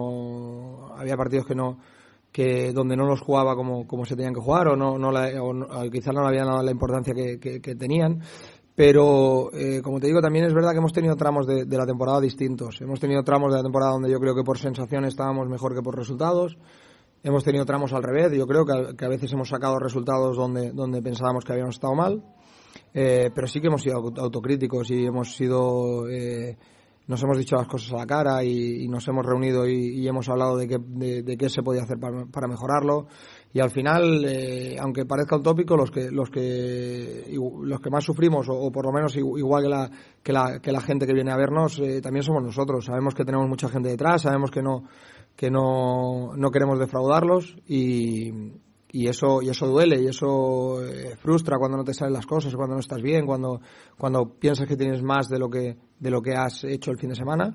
no había partidos que no que donde no los jugaba como como se tenían que jugar o no no, la, o no quizás no le habían dado la importancia que, que, que tenían. Pero, eh, como te digo, también es verdad que hemos tenido tramos de, de la temporada distintos. Hemos tenido tramos de la temporada donde yo creo que por sensación estábamos mejor que por resultados. Hemos tenido tramos al revés. Yo creo que a, que a veces hemos sacado resultados donde, donde pensábamos que habíamos estado mal. Eh, pero sí que hemos sido autocríticos y hemos sido... Eh, nos hemos dicho las cosas a la cara y, y nos hemos reunido y, y hemos hablado de qué, de, de qué se podía hacer para, para mejorarlo. Y al final, eh, aunque parezca utópico, los que los que los que más sufrimos, o, o por lo menos igual que la que la que la gente que viene a vernos, eh, también somos nosotros. Sabemos que tenemos mucha gente detrás, sabemos que no que no no queremos defraudarlos y y eso y eso duele y eso eh, frustra cuando no te salen las cosas, cuando no estás bien, cuando cuando piensas que tienes más de lo que de lo que has hecho el fin de semana.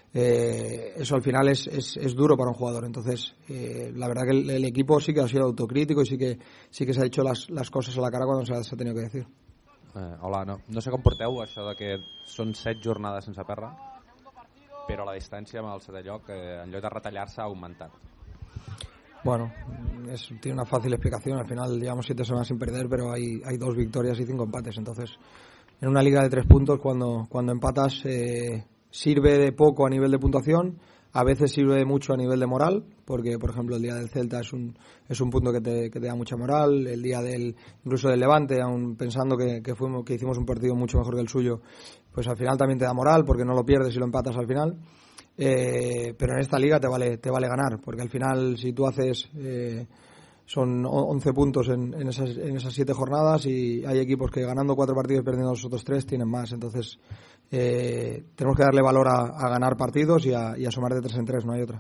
Eh, eso al final es, es, es duro para un jugador. Entonces eh, la verdad que el, el equipo sí que ha sido autocrítico y sí que sí que se ha dicho las, las cosas a la cara cuando se ha, se ha tenido que decir. Eh, hola, no, no sé com porteu això de que són set jornades sense perdre, però la distància amb el setè lloc eh, en lloc de retallar-se ha augmentat. Bueno, es, tiene una fácil explicación. Al final llevamos siete semanas sin perder, pero hay, hay dos victorias y cinco empates. Entonces, en una liga de tres puntos, cuando, cuando empatas, eh, sirve de poco a nivel de puntuación, a veces sirve de mucho a nivel de moral, porque, por ejemplo, el día del Celta es un es un punto que te, que te da mucha moral. El día del incluso del Levante, aun pensando que, que, fuimos, que hicimos un partido mucho mejor que el suyo, pues al final también te da moral, porque no lo pierdes y lo empatas al final. Eh, pero en esta liga te vale te vale ganar, porque al final si tú haces eh, son once puntos en, en esas en esas siete jornadas y hay equipos que ganando cuatro partidos y perdiendo los otros tres tienen más. Entonces eh, tenemos que darle valor a, a ganar partidos y a, y a sumar de tres en tres, no hay otra.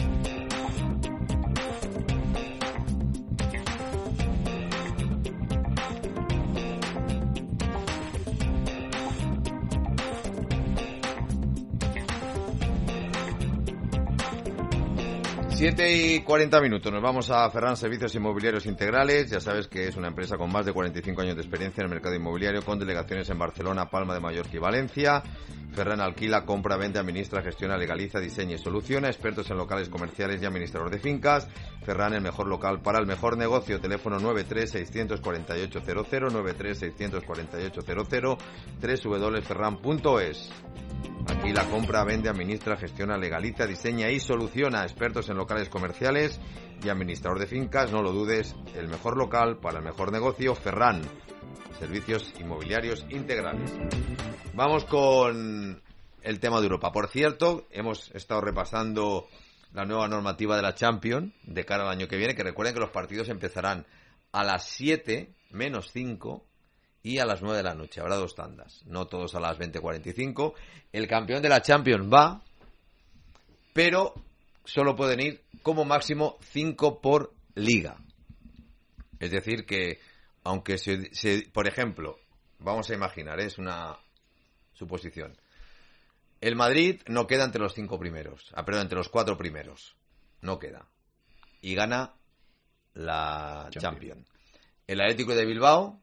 siete y cuarenta minutos, nos vamos a Ferran Servicios Inmobiliarios Integrales. Ya sabes que es una empresa con más de cuarenta y cinco años de experiencia en el mercado inmobiliario, con delegaciones en Barcelona, Palma de Mallorca y Valencia. Ferran alquila, compra, vende, administra, gestiona, legaliza, diseña y soluciona. Expertos en locales comerciales y administrador de fincas. Ferran, el mejor local para el mejor negocio. Teléfono nueve tres seis cuatro ocho cero cero, nueve tres seis cuatro ocho cero cero, doble u doble u doble u punto ferran punto es. Aquí la compra, vende, administra, gestiona, legaliza, diseña y soluciona. Expertos en locales comerciales y administrador de fincas, no lo dudes, el mejor local para el mejor negocio, Ferran. servicios inmobiliarios integrales. Vamos con el tema de Europa. Por cierto, hemos estado repasando la nueva normativa de la Champions de cara al año que viene, que recuerden que los partidos empezarán a las siete menos cinco y a las nueve de la noche. Habrá dos tandas, no todos a las veinte cuarenta y cinco. El campeón de la Champions va, pero solo pueden ir como máximo cinco por liga. Es decir que, aunque se, se por ejemplo, vamos a imaginar, es una suposición, el Madrid no queda entre los cinco primeros, ah, perdón, entre los cuatro primeros, no queda, y gana la Champions. Champions. El Atlético de Bilbao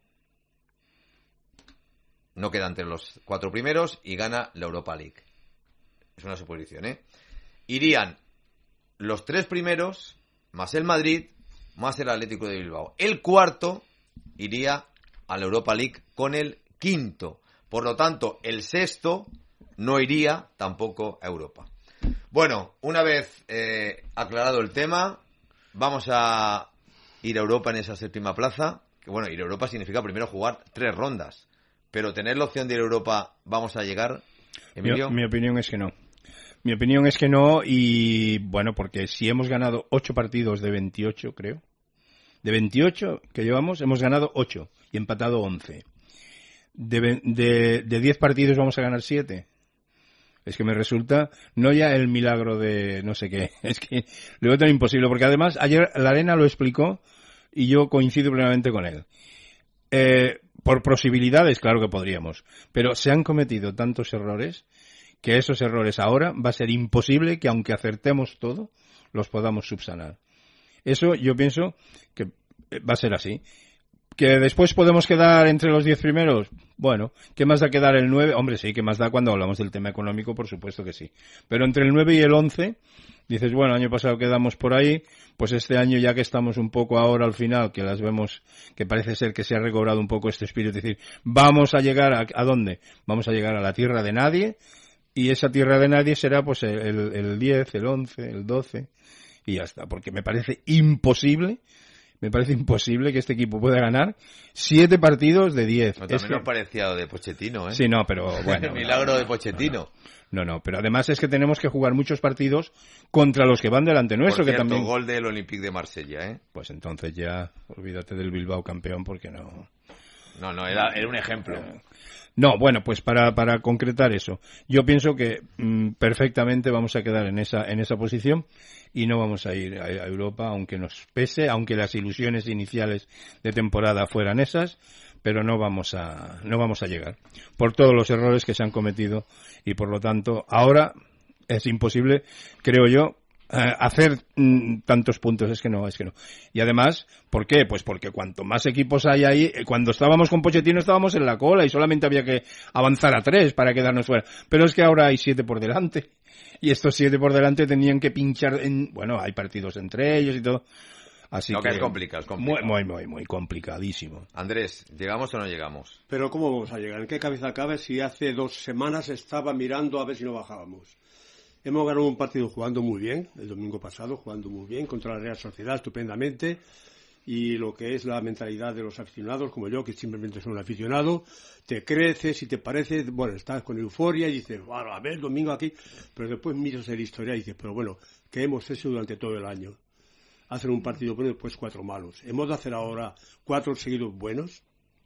no queda entre los cuatro primeros y gana la Europa League. Es una suposición, ¿eh? Irían los tres primeros, más el Madrid, más el Atlético de Bilbao. El cuarto iría a la Europa League con el quinto. Por lo tanto, el sexto no iría tampoco a Europa. Bueno, una vez eh, aclarado el tema, vamos a ir a Europa en esa séptima plaza. Que bueno, ir a Europa significa primero jugar tres rondas. Pero tener la opción de ir a Europa, ¿vamos a llegar, Emilio? Mi, mi opinión es que no. Mi opinión es que no, y bueno, porque si hemos ganado ocho partidos de veintiocho, creo, de veintiocho que llevamos, hemos ganado ocho y empatado once. De, de, de diez partidos vamos a ganar siete. Es que me resulta, no ya el milagro de no sé qué, es que lo veo tan imposible, porque además ayer la Arena lo explicó y yo coincido plenamente con él. Eh, por posibilidades, claro que podríamos, pero se han cometido tantos errores que esos errores ahora va a ser imposible que, aunque acertemos todo, los podamos subsanar. Eso yo pienso que va a ser así. ¿Que después podemos quedar entre los diez primeros? Bueno, ¿qué más da quedar el nueve? Hombre, sí, ¿qué más da cuando hablamos del tema económico? Por supuesto que sí. Pero entre el nueve y el once, dices, bueno, el año pasado quedamos por ahí, pues este año, ya que estamos un poco ahora al final, que las vemos, que parece ser que se ha recobrado un poco este espíritu, es decir, vamos a llegar a, ¿a dónde? Vamos a llegar a la tierra de nadie, y esa tierra de nadie será pues el, el diez, el once, el doce, y ya está, porque me parece imposible, me parece imposible que este equipo pueda ganar siete partidos de diez. No, también es que... nos parecía de Pochettino, ¿eh? Sí, no, pero bueno. El milagro de Pochettino. No, no, pero además es que tenemos que jugar muchos partidos contra los que van delante nuestro. Por cierto, que también gol del Olympique de Marsella, ¿eh? Pues entonces ya olvídate del Bilbao campeón, porque no... No, no, era, era un ejemplo. No, bueno, pues para, para concretar eso, yo pienso que mmm, perfectamente vamos a quedar en esa, en esa posición y no vamos a ir a, a Europa, aunque nos pese, aunque las ilusiones iniciales de temporada fueran esas, pero no vamos a, no vamos a llegar por todos los errores que se han cometido y por lo tanto ahora es imposible, creo yo, Uh, hacer mm, tantos puntos. Es que no, es que no. Y además, ¿por qué? Pues porque cuanto más equipos hay ahí, eh, cuando estábamos con Pochettino estábamos en la cola y solamente había que avanzar a tres para quedarnos fuera. Pero es que ahora hay siete por delante. Y estos siete por delante tenían que pinchar en... Bueno, hay partidos entre ellos y todo. Así no, que, que es complicado, es complicado. Muy, muy, muy, muy complicadísimo. Andrés, ¿llegamos o no llegamos? Pero ¿cómo vamos a llegar? ¿En qué cabeza cabe si hace dos semanas estaba mirando a ver si no bajábamos? Hemos ganado un partido jugando muy bien, el domingo pasado, jugando muy bien, contra la Real Sociedad, estupendamente, y lo que es la mentalidad de los aficionados, como yo, que simplemente soy un aficionado, te creces y te parece, bueno, estás con euforia y dices, bueno, a ver, el domingo aquí, pero después miras el historial y dices, pero bueno, ¿qué hemos hecho durante todo el año? Hacer un partido bueno y después cuatro malos. ¿Hemos de hacer ahora cuatro seguidos buenos?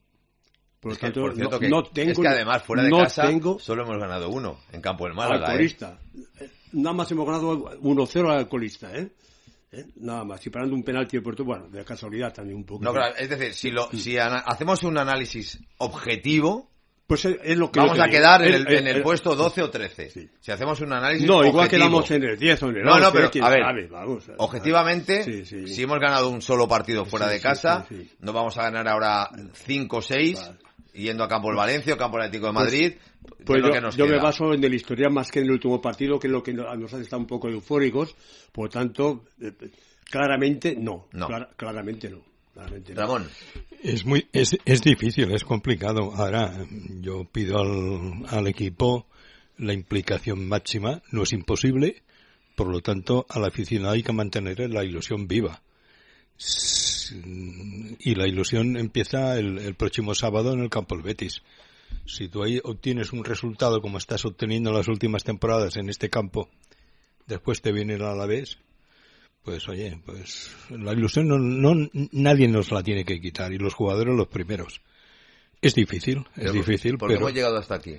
Por lo es que, tanto, por cierto, no, que, no tengo, es que además fuera de no casa tengo, solo hemos ganado uno en campo del Málaga. Alcolista. ¿eh? Nada más hemos ganado uno cero al Alcolista, ¿eh? ¿eh? Nada más. Y parando un penalti de Puerto, bueno, de casualidad también un poco. No, claro, es decir, si, lo, si ana- hacemos un análisis objetivo, pues es, es lo que vamos lo a que quedar el, en el, el, en el el, puesto doce o trece. Sí. Si hacemos un análisis no, objetivo. igual quedamos en el diez o en el no, once. No, pero, ¿quién a ver, sabe? Vamos, objetivamente, sí, sí. si hemos ganado un solo partido fuera sí, de casa, sí, sí, sí. no vamos a ganar ahora cinco o seis, vale. Yendo a campo del Valencia o campo del Atlético de Madrid. Pues, pues lo yo, que nos yo queda. me baso en el historial más que en el último partido, que es lo que nos hace estar un poco eufóricos. Por tanto, eh, claramente no. no. Clar, claramente no. Claramente Ramón. No. Es muy, es, es difícil, es complicado. Ahora, yo pido al, al equipo la implicación máxima. No es imposible. Por lo tanto, al aficionado hay que mantener la ilusión viva. es, y la ilusión empieza el, el próximo sábado en el campo del Betis. Si tú ahí obtienes un resultado como estás obteniendo en las últimas temporadas en este campo, después te viene el Alavés, pues oye, pues la ilusión no, no nadie nos la tiene que quitar, y los jugadores los primeros. Es difícil, es pero, difícil, ¿por qué pero... hemos llegado hasta aquí?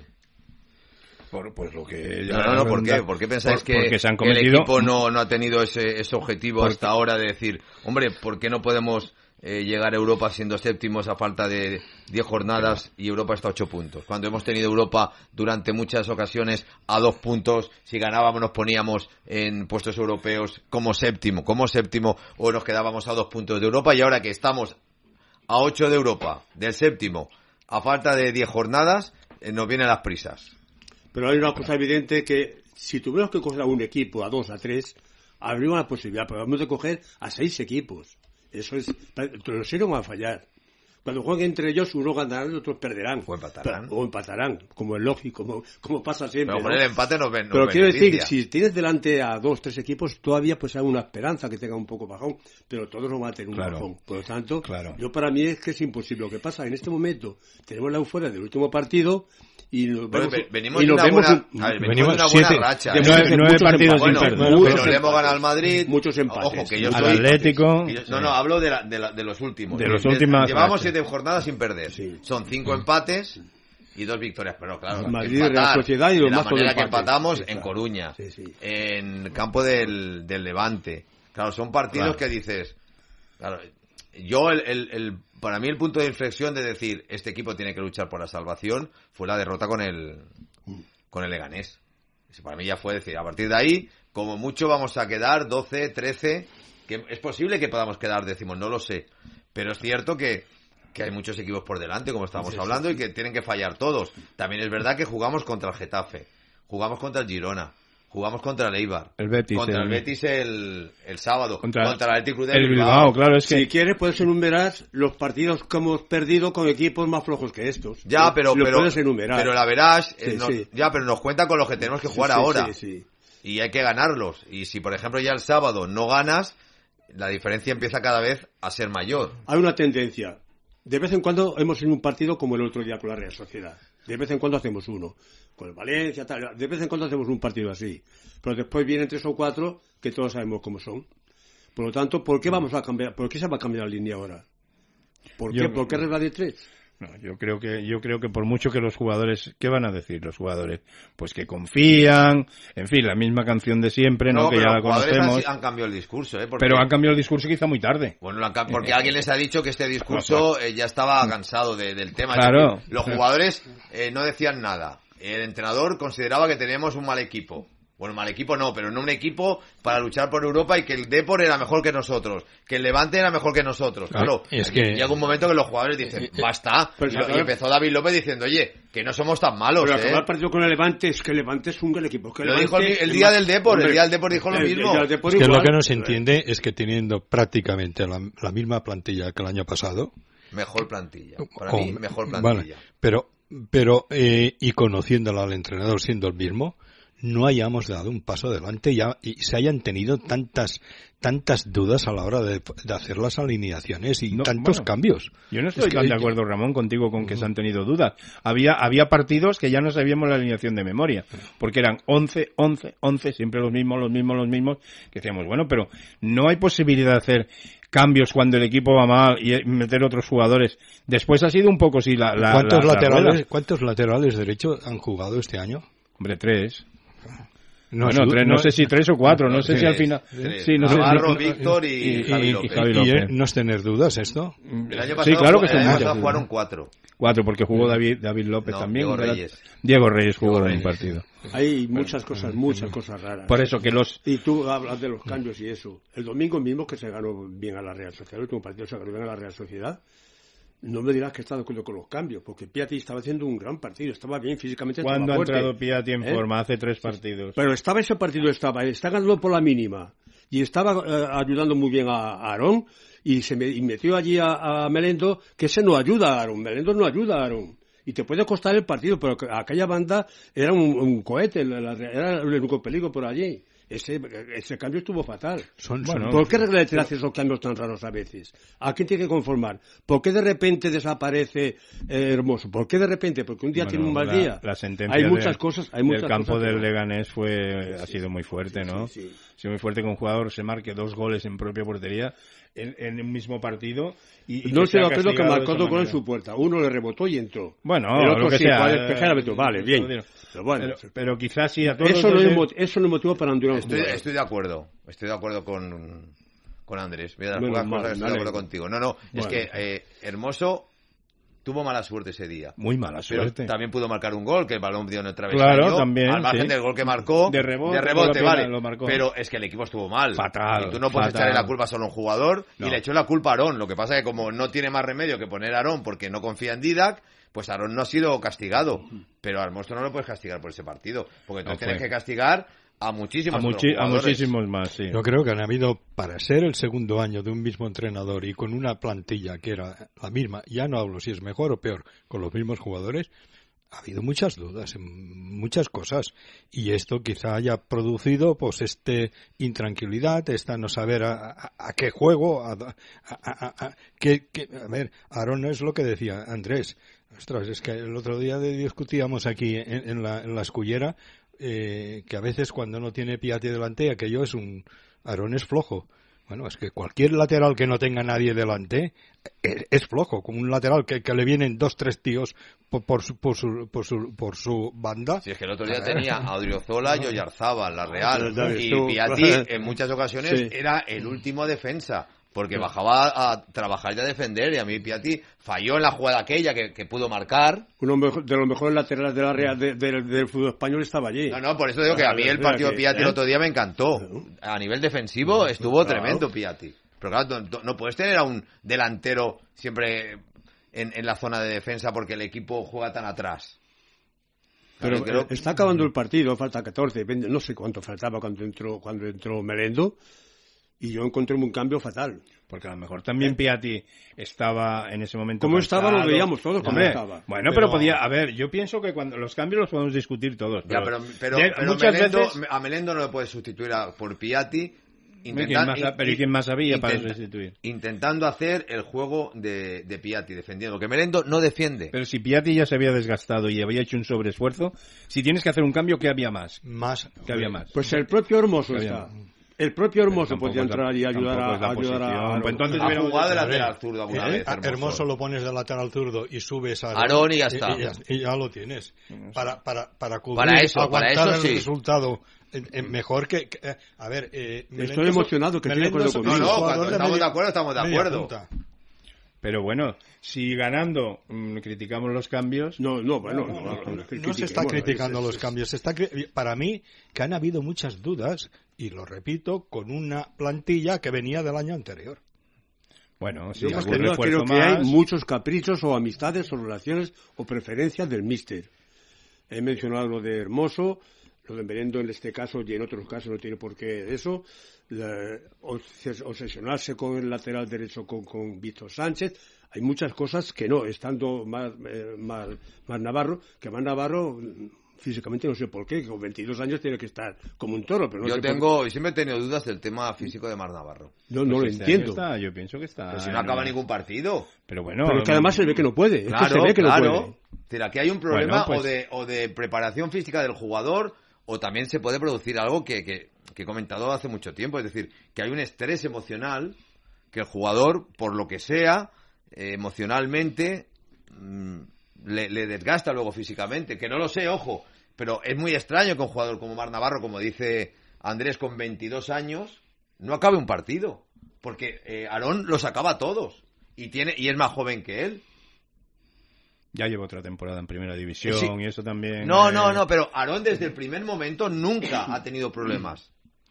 Por, pues lo que no, no, no, ¿por qué? ¿Por qué pensáis por, que, se han que el cometido... equipo no, no ha tenido ese, ese objetivo porque... hasta ahora de decir, hombre, ¿por qué no podemos eh, llegar a Europa siendo séptimos a falta de diez jornadas y Europa está a ocho puntos? Cuando hemos tenido Europa durante muchas ocasiones a dos puntos, si ganábamos nos poníamos en puestos europeos como séptimo, como séptimo, o nos quedábamos a dos puntos de Europa, y ahora que estamos a ocho de Europa, del séptimo, a falta de diez jornadas, eh, nos vienen las prisas. Pero hay una cosa evidente, que si tuviéramos que coger a un equipo, a dos, a tres, habría una posibilidad, pero vamos a coger a seis equipos. Eso es, los seis no van a fallar. Cuando jueguen entre ellos, unos ganarán y otros perderán. O empatarán. Pero, o empatarán, como es lógico, como, como pasa siempre. Pero con ¿no? el empate nos ven. Nos Pero quiero beneficia. decir, si tienes delante a dos, tres equipos, todavía pues hay una esperanza que tenga un poco bajón, pero todos no van a tener un claro, bajón. Por lo tanto, claro. yo para mí es que es imposible. Lo que pasa, en este momento, tenemos la euforia del último partido, y nos bueno, vemos, venimos y de nos una vemos buena, un, a ver, venimos venimos de una siete, buena racha. De nueve, nueve partidos bueno, sin perder. Pero Muchos le hemos empates. ganado al Madrid. Muchos empates. Ojo, que yo al soy... Atlético. Que yo, no, no, hablo de, la, de, la, de los últimos. De los de, últimos. Llevamos siete jornadas sin perder. Sí. Son cinco empates y dos victorias. Pero claro, Madrid, empatar, Real Sociedad y los de la más manera que empates. empatamos Sí, en claro. Coruña, Sí, sí. en campo del, del Levante. Claro, son partidos Claro. que dices... Claro, yo, el, el, el, para mí el punto de inflexión de decir este equipo tiene que luchar por la salvación fue la derrota con el con el Leganés. Para mí ya fue decir, a partir de ahí, como mucho vamos a quedar doce, trece, que es posible que podamos quedar décimos, no lo sé, pero es cierto que, que hay muchos equipos por delante, como estábamos sí, hablando, sí. y que tienen que fallar todos. También es verdad que jugamos contra el Getafe, jugamos contra el Girona, jugamos contra el Eibar, el Betis, contra el, el Betis el, el sábado, contra, contra el Athletic Club de el Bilbao. Bilbao, claro, es que... Si quieres puedes enumerar los partidos que hemos perdido con equipos más flojos que estos. Ya, pero lo pero, puedes enumerar. pero la verás, sí, eh, nos, sí. ya, pero nos cuenta con los que tenemos que jugar sí, sí, ahora. Sí, sí. Y hay que ganarlos. Y si, por ejemplo, ya el sábado no ganas, la diferencia empieza cada vez a ser mayor. Hay una tendencia. De vez en cuando hemos hecho un partido como el otro día con la Real Sociedad. De vez en cuando hacemos uno. Con el Valencia, tal. De vez en cuando hacemos un partido así. Pero después vienen tres o cuatro que todos sabemos cómo son. Por lo tanto, ¿por qué vamos a cambiar? ¿Por qué se va a cambiar la línea ahora? ¿Por qué? Yo, ¿Por qué regla de tres? No, yo creo que yo creo que por mucho que los jugadores, ¿qué van a decir los jugadores? Pues que confían, en fin, la misma canción de siempre, no, ¿no? Que ya la conocemos. Han, han cambiado el discurso, ¿eh? Porque... Pero han cambiado el discurso quizá muy tarde. Bueno, porque alguien les ha dicho que este discurso eh, ya estaba cansado de, del tema. Claro. Los jugadores eh, no decían nada. El entrenador consideraba que teníamos un mal equipo. Bueno, mal equipo no, pero no un equipo para luchar por Europa, y que el Depor era mejor que nosotros, que el Levante era mejor que nosotros. Claro, es que... llega un momento que los jugadores dicen, basta, pero y, y empezó David López diciendo, oye, que no somos tan malos, pero ¿eh? acabar el partido con el Levante es que el Levante es un gran equipo. Que el lo Levante, dijo el, el día del Depor, el día del Depor dijo lo el, mismo. El, el es que lo que no se entiende es que teniendo prácticamente la, la misma plantilla que el año pasado... Mejor plantilla, para con, mí, mejor plantilla. Vale, pero, pero eh, y conociéndolo al entrenador siendo el mismo... no hayamos dado un paso adelante ya y se hayan tenido tantas tantas dudas a la hora de, de hacer las alineaciones y no, tantos bueno, cambios. Yo no estoy es que, tan de acuerdo, Ramón, contigo con que uh-huh. se han tenido dudas. Había había partidos que ya no sabíamos la alineación de memoria, porque eran once, once, once, siempre los mismos, los mismos, los mismos, que decíamos, bueno, pero no hay posibilidad de hacer cambios cuando el equipo va mal y meter otros jugadores. Después ha sido un poco sí la, la ¿Cuántos la, laterales la cuántos laterales derechos han jugado este año? Hombre, tres. No, bueno, tres, no, no sé si tres o cuatro, no, no sé tres, si al final... Sí, no Navarro, sé, Víctor y, y, Javi López. Y, Javi López. ¿Y no es tener dudas esto? El año pasado, sí, claro que el año pasado muchas, jugaron cuatro. Cuatro, porque jugó David David López no, también. Diego Reyes. Diego Reyes jugó Diego Reyes. en un partido. Hay muchas cosas, muchas cosas raras. Por eso que los... Y tú hablas de los cambios y eso. El domingo mismo que se ganó bien a la Real Sociedad, el último partido se ganó bien a la Real Sociedad. No me dirás que está de acuerdo con los cambios, porque Piatti estaba haciendo un gran partido, estaba bien físicamente. ¿Cuándo ha fuerte, entrado Piatti en ¿eh? forma? Hace tres partidos. Pero estaba ese partido, estaba, está ganando por la mínima, y estaba eh, ayudando muy bien a, a Aarón, y se me, y metió allí a, a Melendo, que ese no ayuda a Aarón, Melendo no ayuda a Aarón. Y te puede costar el partido, pero aquella banda era un, un cohete, la, la, era el único peligro por allí. ese, ese cambio estuvo fatal. Son, bueno, son, ¿por qué Reglater hace esos cambios tan raros a veces? ¿A quién tiene que conformar? ¿Por qué de repente desaparece eh, Hermoso? ¿Por qué de repente? Porque un día bueno, tiene un mal la, día. La sentencia hay muchas del, cosas. Hay muchas del campo cosas del que... Leganés fue, sí, ha sido muy fuerte, sí, ¿no? Sí, sí. Ha sido muy fuerte que un jugador se marque dos goles en propia portería en, en un mismo partido. Y, y no estoy de acuerdo que marcó dos goles en su puerta. Uno le rebotó y entró. Bueno, el otro lo que sí, sea. para despejar a Beto. Vale, bien. Pero, bueno, pero, pero quizás sí a todos eso, no ese... es, eso no es motivo para andurar. Estoy, estoy de acuerdo. Estoy de acuerdo con, con Andrés. Mira, las bueno, pocas mal, cosas que estoy vale. de acuerdo contigo. No, no, bueno. Es que eh, Hermoso tuvo mala suerte ese día. Muy mala suerte. Pero también pudo marcar un gol, que el balón dio en el travesaño. Claro, también. Al margen sí. del gol que marcó. De rebote, de rebote lo vale. Lo marcó. Pero es que el equipo estuvo mal. Fatal. Y tú no puedes fatal. echarle la culpa solo a un jugador. No. Y le echó la culpa a Aarón. Lo que pasa es que como no tiene más remedio que poner a Aarón porque no confía en Didac, pues Aarón no ha sido castigado. Pero al Hermoso no lo puedes castigar por ese partido. Porque tú No tienes fue. que castigar a muchísimos a, muchi a jugadores. muchísimos más, sí. Yo creo que han habido, para ser el segundo año de un mismo entrenador y con una plantilla que era la misma, ya no hablo si es mejor o peor, con los mismos jugadores, ha habido muchas dudas en muchas cosas. Y esto quizá haya producido, pues, este intranquilidad, esta no saber a, a, a qué juego, a, a, a, a, qué, qué, a ver, Aarón es lo que decía Andrés. Ostras, es que el otro día discutíamos aquí en, en, la, en la escullera eh, que a veces cuando no tiene Piatti delante, aquello es un... Aarón es flojo. Bueno, es que cualquier lateral que no tenga nadie delante es, es flojo, como un lateral que, que le vienen dos, tres tíos por, por, su, por, su, por, su, por su banda. Si es que el otro día tenía a Odriozola y Oyarzábal, la Real, y tú. Piatti en muchas ocasiones Sí. era el último defensa. Porque bajaba a trabajar y a defender, y a mí Piatti falló en la jugada aquella que, que pudo marcar. Uno de los mejores laterales de la Real de, de, del fútbol español estaba allí. No, no, por eso digo que a mí el partido de Piatti el otro día me encantó. A nivel defensivo estuvo Claro. tremendo Piatti. Pero claro, no, no puedes tener a un delantero siempre en, en la zona de defensa porque el equipo juega tan atrás. Pero Claro, eh, está acabando el partido, falta catorce, veinte, no sé cuánto faltaba cuando entró cuando entró Melendo. Y yo encontré un cambio fatal. Porque a lo mejor también Piatti estaba en ese momento. ¿Cómo cansado. estaba? Lo veíamos todos, ¿cómo Hombre, estaba? Bueno, pero, Pero- podía. A ver, yo pienso que cuando los cambios los podemos discutir todos. Ya, Pero, pero, pero, de- pero muchas Melendo, veces. a Melendo no le puedes sustituir a, por Piatti. ¿Quién Intentan- más ha- pero ¿y quién más había para intenta- sustituir? Intentando hacer el juego de, de Piatti, defendiendo. Que Melendo no defiende. Pero si Piatti ya se había desgastado y había hecho un sobreesfuerzo, si tienes que hacer un cambio, ¿qué había más? Más. ¿Qué había más? Pues el propio Hermoso Está está. bien. El propio Hermoso Tampoco podía es la- entrar y ayudar tampoco es la a ayudar a, posición. a- Pues entonces Ha hubiera- jugado de A ver, lateral zurdo alguna ¿eh? vez. A Hermoso. Hermoso lo pones de lateral zurdo y subes a Aarón y ya está. Y, y- y ya lo tienes. Para, para, para cubrir, Para eso, para aguantar eso el sí. resultado. eh, eh, mejor que... que, eh, a ver, eh, Estoy emocionado, que estoy de acuerdo es- contigo. es No, no, jugador cuando de estamos de media- acuerdo, estamos de media acuerdo. punta. Pero bueno, si ganando mmm, criticamos los cambios. No, no, bueno. No, no, no, no se critiquemos, está criticando es- es- los cambios. Se está cri- para mí, que han habido muchas dudas, y lo repito, con una plantilla que venía del año anterior. Bueno, si Yo más algún que nada refuerzo creo que hay más- muchos caprichos o amistades o relaciones o preferencias del míster. He mencionado lo de Hermoso, lo de Merendo en este caso y en otros casos no tiene por qué eso. La- obses- obsesionarse con el lateral derecho con, con Víctor Sánchez. Hay muchas cosas que no, estando más, eh, más, más Navarro, que más Navarro mm, físicamente no sé por qué, con veintidós años tiene que estar como un toro. Pero no Yo sé por tengo, y siempre he tenido dudas del tema físico de Mar Navarro. qué. No, no Pues lo este entiendo. año está, yo pienso que está. Pero si no acaba en- ningún partido. Pero bueno. Pero es que además se ve que no puede. Es Claro, que se ve que no claro. puede. Es decir, aquí hay un problema Bueno, pues- o, de, o de preparación física del jugador, o también se puede producir algo que, que, que he comentado hace mucho tiempo. Es decir, que hay un estrés emocional que el jugador, por lo que sea, eh, emocionalmente, mmm, le, le desgasta luego físicamente. Que no lo sé, ojo. Pero es muy extraño que un jugador como Mar Navarro, como dice Andrés, con veintidós años, no acabe un partido. Porque eh, Aarón los acaba a todos. Y, tiene, y es más joven que él. Ya lleva otra temporada en primera división Sí. y eso también. No, eh, no, no, pero Aarón desde el primer momento nunca ha tenido problemas.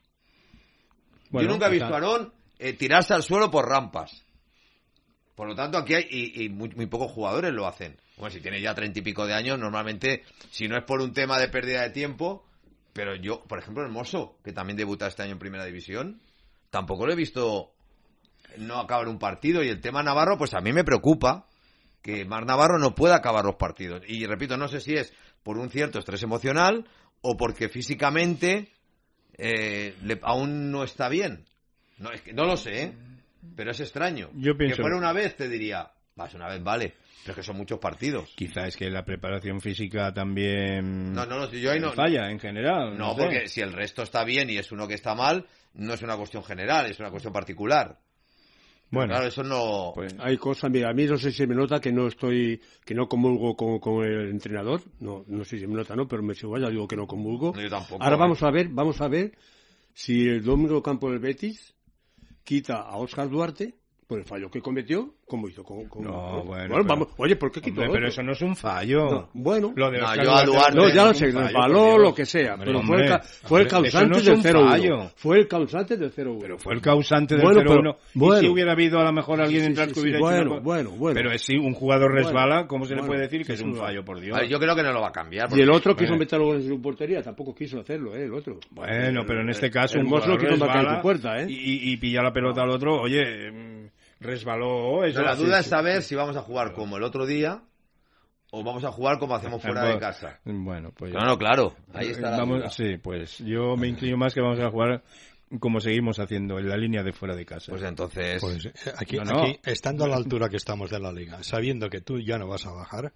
Bueno, Yo nunca he visto está- a Aarón eh, tirarse al suelo por rampas. Por lo tanto, aquí hay, y, y muy, muy pocos jugadores lo hacen. Bueno, si tiene ya treinta y pico de años, normalmente, si no es por un tema de pérdida de tiempo, pero yo, por ejemplo, Hermoso, que también debuta este año en primera división, tampoco lo he visto no acabar un partido. Y el tema Navarro, pues a mí me preocupa que Mar Navarro no pueda acabar los partidos. Y repito, no sé si es por un cierto estrés emocional o porque físicamente eh, le, aún no está bien. No, es que, no lo sé, ¿eh? Pero es extraño. Yo pienso... Que fuera una vez te diría, vas una vez, vale, pero es que son muchos partidos. Quizá es que la preparación física también no, no, no, yo ahí no, falla en general. No, no sé. porque si el resto está bien y es uno que está mal, no es una cuestión general, es una cuestión particular. Bueno, claro, eso no... Pues hay cosas, mira, a mí no sé si me nota que no estoy, que no comulgo con, con el entrenador, no, no sé si me nota, no, pero me igual ya digo que no comulgo. No, yo tampoco. Ahora ¿eh? vamos a ver, vamos a ver si el domingo campo del Betis quita a Óscar Duarte por el fallo que cometió, como hizo con... con no, con, bueno, bueno pero, vamos, oye, ¿por qué quitó hombre, pero eso no es un fallo. No, bueno. Lo de no, yo a Duarte... No, ya lo sé, resbaló, lo que sea, hombre, pero fue, hombre, el, fue el causante no del cero uno. Fue el causante del cero uno. Pero fue el causante del bueno, cero uno. Bueno, y si hubiera habido a lo mejor alguien sí, en sí, que sí, hubiera bueno, hecho una... bueno, bueno. Pero si un jugador resbala, bueno, ¿cómo se bueno, le puede decir que es un bueno. fallo, por Dios? Ver, yo creo que no lo va a cambiar. Y el otro quiso meter los goles en su portería, tampoco quiso hacerlo, ¿eh? El otro. Bueno, pero en este caso el un jugador jugador quiso marcar en resbala tu puerta, ¿eh? y, y pilla la pelota al otro, oye... resbaló eso. No, la sí, duda sí, es saber sí. si vamos a jugar como el otro día o vamos a jugar como hacemos fuera bueno, de casa. Bueno, pues no, no, claro, ahí está la vamos, duda. Sí, pues yo me inclino más que vamos a jugar como seguimos haciendo en la línea de fuera de casa. Pues entonces, pues, aquí, no, no. aquí estando a la altura que estamos de la liga, sabiendo que tú ya no vas a bajar,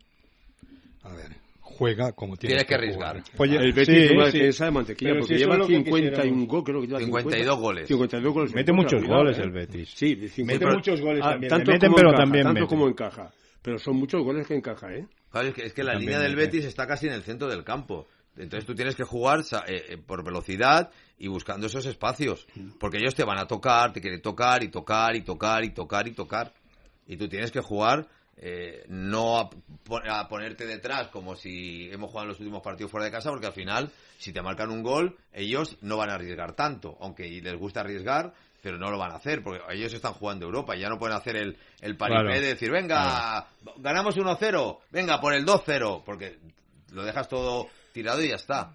a ver, juega como tienes, tienes que arriesgar. Pues el Betis sí, lleva sí. esa de mantequilla, pero porque si lleva cincuenta y un goles, creo que lleva cincuenta y dos goles. cincuenta y dos goles. Mete muchos goles el Betis. Sí, mete pero, muchos goles ah, también. Tanto meten, como pero encaja, también tanto meten. como encaja. Pero son muchos goles que encaja, ¿eh? Claro, es que, es que la también línea del mete. Betis está casi en el centro del campo. Entonces tú tienes que jugar eh, eh, por velocidad y buscando esos espacios. Porque ellos te van a tocar, te quieren tocar y tocar y tocar y tocar y tocar. Y tú tienes que jugar, eh, no a, a ponerte detrás como si hemos jugado en los últimos partidos fuera de casa, porque al final, si te marcan un gol, ellos no van a arriesgar tanto. Aunque les gusta arriesgar, pero no lo van a hacer, porque ellos están jugando Europa y ya no pueden hacer el, el paripé claro. de decir, venga, claro. ganamos uno cero, venga, por el dos cero, porque lo dejas todo tirado y ya está.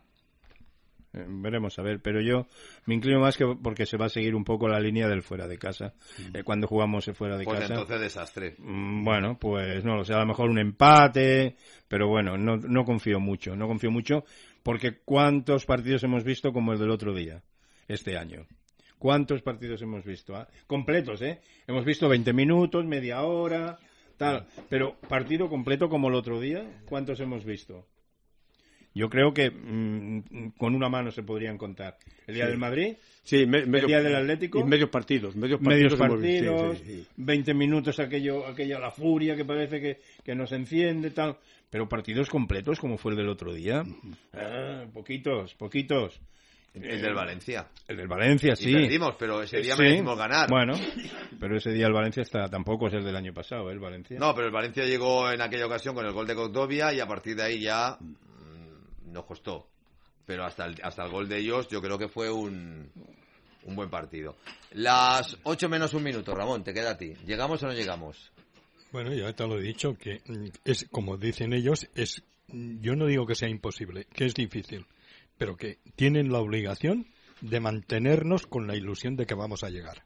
Eh, veremos a ver, pero yo me inclino más que porque se va a seguir un poco la línea del fuera de casa. Mm. Eh, cuando jugamos fuera de pues casa. Pues entonces desastre. Mm, bueno, pues no lo sé, a lo mejor un empate, pero bueno, no, no confío mucho, no confío mucho, porque ¿cuántos partidos hemos visto como el del otro día, este año? ¿Cuántos partidos hemos visto? ¿eh? Completos, ¿eh? Hemos visto veinte minutos, media hora, tal. Pero partido completo como el otro día, ¿cuántos hemos visto? Yo creo que mmm, con una mano se podrían contar. ¿El día sí. del Madrid? Sí, me, medio, ¿el día del Atlético? Y medios partidos. Medios partidos, medios partidos sí, sí, sí. veinte minutos aquello, aquella la furia que parece que, que nos enciende, tal. Pero partidos completos como fue el del otro día. Uh-huh. Ah, poquitos, poquitos. El del Valencia. El del Valencia, sí. Y perdimos, pero ese día sí. merecimos ganar. Bueno, pero ese día el Valencia está, tampoco es el del año pasado, ¿eh? El Valencia. No, pero el Valencia llegó en aquella ocasión con el gol de Condovia y a partir de ahí ya mmm, nos costó. Pero hasta el, hasta el gol de ellos yo creo que fue un, un buen partido. Las ocho menos un minuto, Ramón, te queda a ti. ¿Llegamos o no llegamos? Bueno, ya te lo he dicho, que es como dicen ellos, es yo no digo que sea imposible, que es difícil. Pero que tienen la obligación de mantenernos con la ilusión de que vamos a llegar.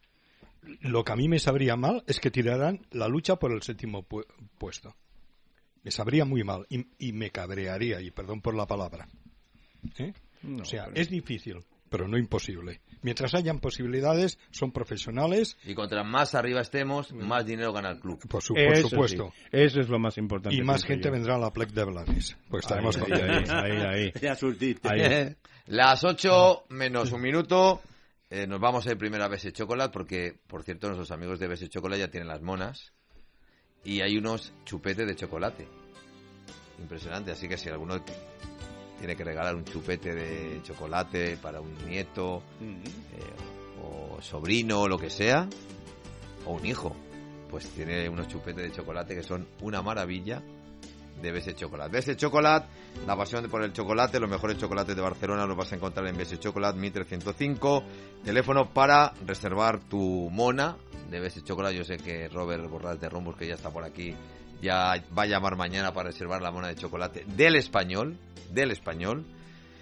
Lo que a mí me sabría mal es que tiraran la lucha por el séptimo pu- puesto. Me sabría muy mal y, y me cabrearía, y perdón por la palabra. ¿Eh? No, o sea, pero... es difícil, pero no imposible. Mientras hayan posibilidades, son profesionales. Y contra más arriba estemos, más dinero gana el club. Por, su, por eso supuesto. Sí. Eso es lo más importante. Y más gente yo. vendrá a la Plec de Blanes. Pues estaremos ahí, contentos. Ahí, ahí, ahí. Ya surtiste. Ahí. Las ocho menos un minuto. Eh, nos vamos a ir primero a Bese Chocolate, porque, por cierto, nuestros amigos de Bese Chocolate ya tienen las monas. Y hay unos chupetes de chocolate. Impresionante. Así que si alguno tiene que regalar un chupete de chocolate para un nieto, eh, o sobrino, o lo que sea, o un hijo, pues tiene unos chupetes de chocolate que son una maravilla de Bese Chocolate. Bese Chocolate, la pasión por el chocolate, los mejores chocolates de Barcelona los vas a encontrar en Bese Chocolate, Mitre ciento cinco. Teléfono para reservar tu mona de Bese Chocolate. Yo sé que Robert Borrás de Rombos, que ya está por aquí, ya va a llamar mañana para reservar la mona de chocolate del Español, del Español.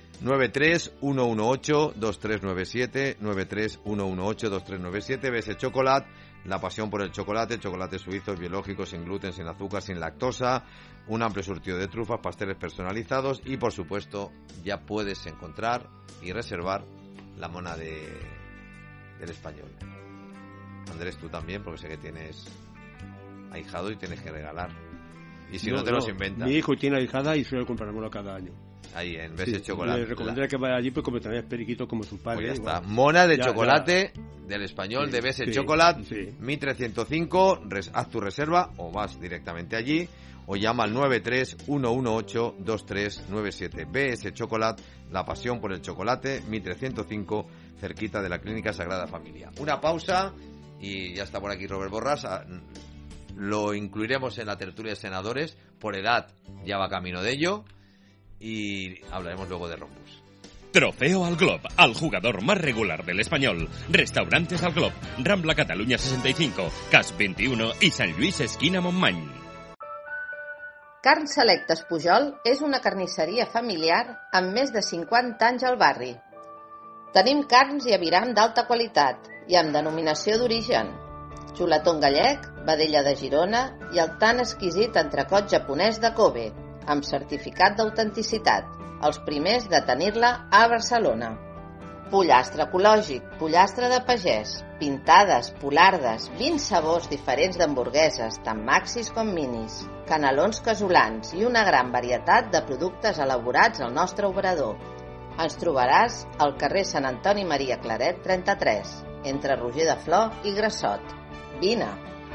nueve tres uno uno ocho dos tres nueve siete, nueve tres uno uno ocho dos tres nueve siete. B S Chocolate, la pasión por el chocolate, chocolate suizo, biológico, sin gluten, sin azúcar, sin lactosa, un amplio surtido de trufas, pasteles personalizados y, por supuesto, ya puedes encontrar y reservar la mona de del Español. Andrés, tú también, porque sé que tienes ahijado y tienes que regalar. Y si no, no te no, los inventas. Mi hijo tiene ahijada y suele comprármelo cada año. Ahí en B S sí, Chocolate. Le recomendaría la... que vaya allí porque también es periquito como su padre. Pues ya está. Igual. Mona de ya, chocolate ya. del Español, sí, de B S sí, Chocolate, sí. mil trescientos cinco. Res, haz tu reserva o vas directamente allí o llama al nueve tres uno uno ocho dos tres nueve siete. B S Chocolate, la pasión por el chocolate, mil trescientos cinco, cerquita de la Clínica Sagrada Familia. Una pausa y ya está por aquí Robert Borras. Lo incluiremos en la tertulia de senadores. Por edad ya va camino de ello. Y hablaremos luego de Rombus. Trofeo al Glob, al jugador más regular del Español. Restaurantes al Glob, Rambla Cataluña sesenta y cinco, Cas veintiuno y San Lluís esquina Montmany. Carn Selectes Pujol és una carnisseria familiar amb més de cinquanta anys al barri. Tenim carns i aviram d'alta qualitat i amb denominació d'origen. Xuletón gallec, vedella de Girona i el tan exquisit entrecot japonès de Kobe, amb certificat d'autenticitat, els primers de tenir-la a Barcelona. Pollastre ecològic, pollastre de pagès, pintades, polardes, vint sabors diferents d'hamburgueses, tant maxis com minis, canelons casolans i una gran varietat de productes elaborats al nostre obrador. Ens trobaràs al carrer Sant Antoni Maria Claret trenta-tres, entre Roger de Flor i Grassot. Vine!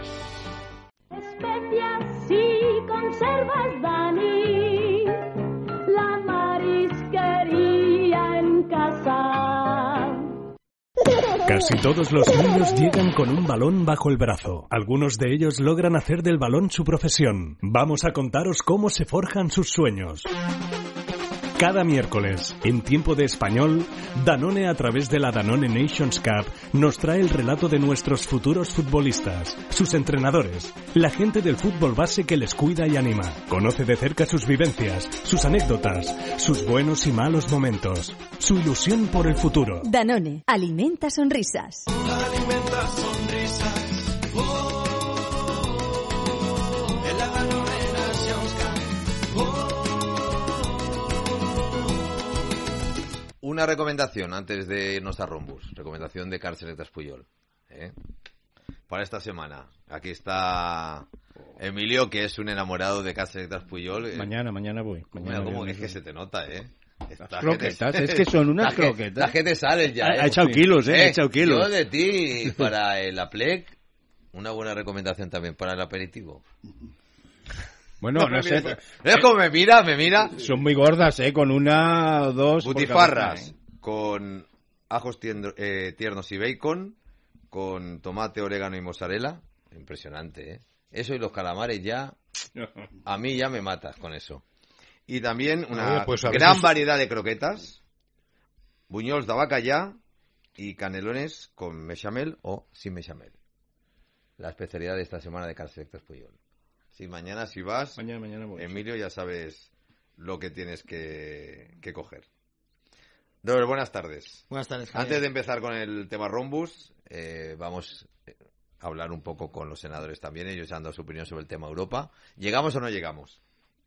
Especias y conservas, Dani, la marisquería en casa. Casi todos los niños llegan con un balón bajo el brazo. Algunos de ellos logran hacer del balón su profesión. Vamos a contaros cómo se forjan sus sueños. Cada miércoles, en Tiempo de Español, Danone, a través de la Danone Nations Cup, nos trae el relato de nuestros futuros futbolistas, sus entrenadores, la gente del fútbol base que les cuida y anima. Conoce de cerca sus vivencias, sus anécdotas, sus buenos y malos momentos, su ilusión por el futuro. Danone, alimenta sonrisas. Alimenta sonrisas. Una recomendación antes de irnos a Rombus. Recomendación de Carn Selectes Pujol. ¿eh? Para esta semana. Aquí está Emilio, que es un enamorado de Carn Selectes Pujol. Mañana, mañana voy. Mañana Mira cómo voy, es que se te nota, ¿eh? Las croquetas, es que son unas la croquetas. La gente sale ya. Ha, ¿eh? ha echado kilos, ¿eh? eh Ha echado kilos. Yo de ti, para el Aplec, una buena recomendación también para el aperitivo. Bueno, no, no sé. ¿Ves cómo me mira? Me mira. Son muy gordas, ¿eh? Con una o dos. Butifarras con ajos tiendo, eh, tiernos y bacon, con tomate, orégano y mozzarella. Impresionante, ¿eh? Eso y los calamares ya. A mí ya me matas con eso. Y también una Oye, pues gran veces... variedad de croquetas, buñols de bacallá y canelones con bechamel o sin bechamel. La especialidad de esta semana de Carn Selectes Pujol. Si mañana si vas, mañana, mañana voy, Emilio, ya sabes lo que tienes que, que coger. Robert, buenas tardes. Buenas tardes, Javier. Antes de empezar con el tema Rombus, eh, vamos a hablar un poco con los senadores también. Ellos han dado su opinión sobre el tema Europa. ¿Llegamos o no llegamos?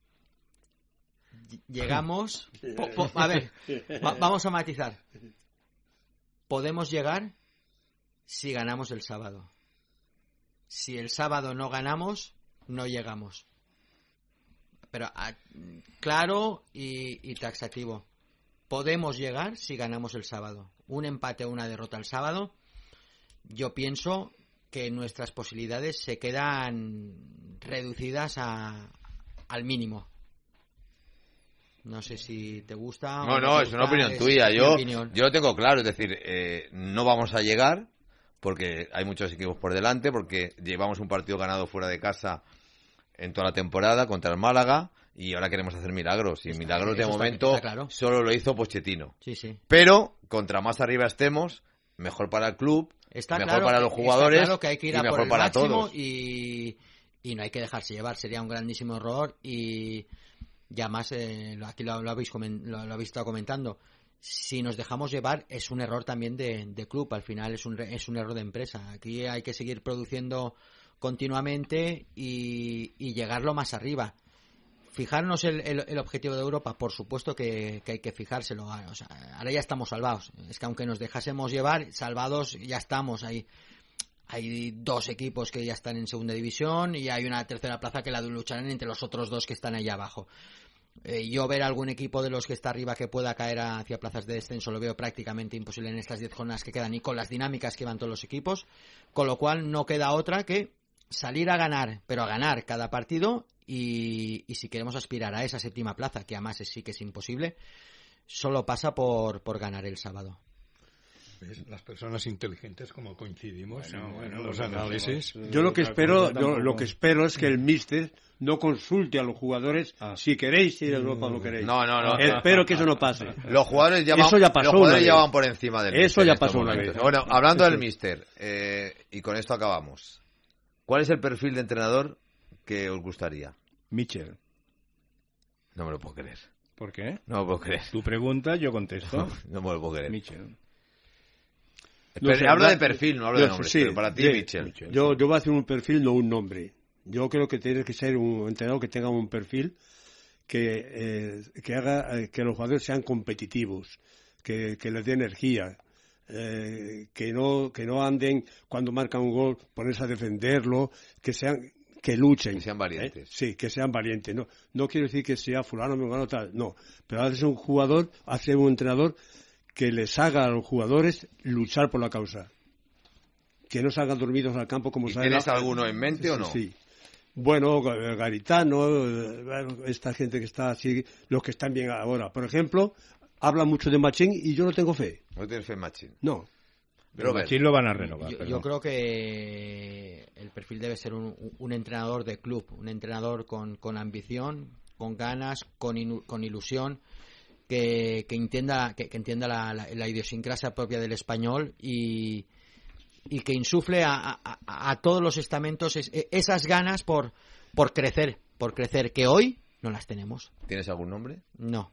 Llegamos... Po, po, a ver, va, vamos a matizar. Podemos llegar si ganamos el sábado. Si el sábado no ganamos, no llegamos. Pero a, claro y, y taxativo. Podemos llegar si ganamos el sábado. Un empate o una derrota el sábado. Yo pienso que nuestras posibilidades se quedan reducidas a, al mínimo. No sé si te gusta. No, o no, te es gusta, una opinión es tuya. Yo, opinión. yo lo tengo claro. Es decir, eh, no vamos a llegar porque hay muchos equipos por delante, porque llevamos un partido ganado fuera de casa en toda la temporada contra el Málaga y ahora queremos hacer milagros. Y Está, milagros de está, momento está claro. solo lo hizo Pochettino. Sí, sí. Pero contra más arriba estemos, mejor para el club, está mejor claro, para los jugadores está claro que hay que ir y a mejor por el para máximo todos. Y, y no hay que dejarse llevar. Sería un grandísimo error y, Y además, eh, aquí lo, lo, habéis coment- lo, lo habéis estado comentando, si nos dejamos llevar es un error también de, de club, al final es un, es un error de empresa. Aquí hay que seguir produciendo continuamente y, y llegar lo más arriba. Fijarnos el, el, el objetivo de Europa, por supuesto que, que hay que fijárselo. O sea, ahora ya estamos salvados. Es que aunque nos dejásemos llevar, salvados ya estamos ahí. Hay dos equipos que ya están en segunda división y hay una tercera plaza que la lucharán entre los otros dos que están ahí abajo. Eh, yo ver algún equipo de los que está arriba que pueda caer hacia plazas de descenso lo veo prácticamente imposible en estas diez jornadas que quedan y con las dinámicas que van todos los equipos, con lo cual no queda otra que salir a ganar, pero a ganar cada partido y, y si queremos aspirar a esa séptima plaza, que además sí que es imposible, solo pasa por, por ganar el sábado. Las personas inteligentes como coincidimos bueno, en, bueno, en los bueno, análisis. Yo lo que espero, yo lo que espero es que el míster no consulte a los jugadores ah. si queréis ir a Europa o no queréis. No, no, no. Espero que eso no pase. Los jugadores ya van, eso ya pasó los jugadores una ya vez. van por encima del Eso míster ya en estos pasó una momentos. vez. Bueno, hablando eso. del míster, eh, y con esto acabamos. ¿Cuál es el perfil de entrenador que os gustaría? Michel. No me lo puedo creer. ¿Por qué? No me lo puedo creer. Tu pregunta, yo contesto. No, no me lo puedo creer. Michel. No sé, hablo de perfil, no hablo de nombre. Sí, pero para ti, de, Michel. Yo, yo voy a hacer un perfil, no un nombre. Yo creo que tiene que ser un entrenador que tenga un perfil que, eh, que haga eh, que los jugadores sean competitivos, que, que les dé energía, eh, que no que no anden cuando marcan un gol ponerse a defenderlo, que sean que luchen, que sean valientes. ¿eh? Sí, que sean valientes. No, no quiero decir que sea fulano, mengano, tal, no. Pero hace un jugador, hace un entrenador que les haga a los jugadores luchar por la causa. Que no salgan dormidos al campo como ¿Y saben. tienes alguno en mente o no? Sí. Bueno, Garitano, esta gente que está así, los que están bien ahora. Por ejemplo, hablan mucho de Machín y yo no tengo fe. ¿No tienes fe en Machín? No. Pero Machín lo van a renovar. Yo, yo creo que el perfil debe ser un, un entrenador de club, un entrenador con, con ambición, con ganas, con, inu, con ilusión, que, que entienda, que, que entienda la, la, la idiosincrasia propia del español y... y que insufle a, a, a todos los estamentos es, esas ganas por, por crecer, por crecer, que hoy no las tenemos. ¿Tienes algún nombre? No.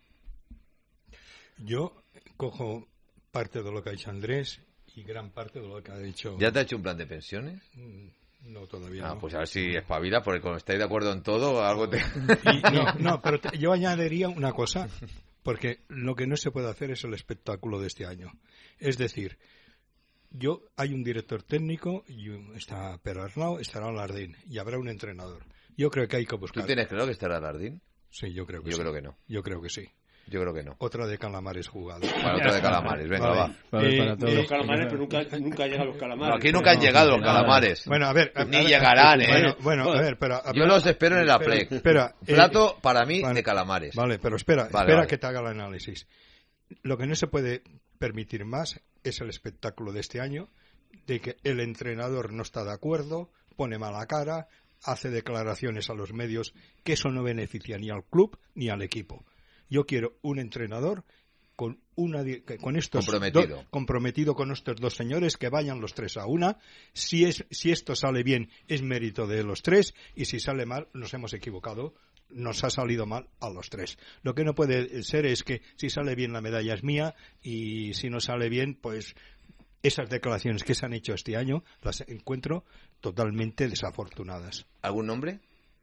Yo cojo parte de lo que ha dicho Andrés y gran parte de lo que ha dicho... ¿Ya te ha hecho un plan de pensiones? No, todavía ah, no. Pues a ver si espabila, porque como estáis de acuerdo en todo, algo te... Y, no, no, pero te, yo añadiría una cosa, porque lo que no se puede hacer es el espectáculo de este año. Es decir... Yo, hay un director técnico, y un, está Pedro Arnau, estará Lardín, y habrá un entrenador. Yo creo que hay que buscar... ¿Tú tienes claro que estará Lardín? Sí, yo creo que yo sí. Yo creo que no. Yo creo que sí. Yo creo que no. Otra de calamares jugado. Bueno, otra de calamares, venga, vale. va. Vale, para todos. Eh, los calamares, pero nunca, nunca llegan los calamares. No, aquí nunca han llegado los calamares. Bueno, a ver... A, Ni a ver, llegarán, ¿eh? Bueno, bueno, a ver, pero... A, yo los espero en el Aplec. Espera. Plato, eh, para mí, vale, de calamares. Vale, pero espera, vale, espera vale. que te haga el análisis. Lo que no se puede permitir más es el espectáculo de este año, de que el entrenador no está de acuerdo, pone mala cara, hace declaraciones a los medios, que eso no beneficia ni al club ni al equipo. Yo quiero un entrenador con una con estos comprometido. Do, comprometido con estos dos señores, que vayan los tres a una. Si es si esto sale bien, es mérito de los tres, y si sale mal, nos hemos equivocado. Nos ha salido mal a los tres. Lo que no puede ser es que si sale bien la medalla es mía, y si no sale bien, pues esas declaraciones que se han hecho este año las encuentro totalmente desafortunadas. ¿Algún nombre?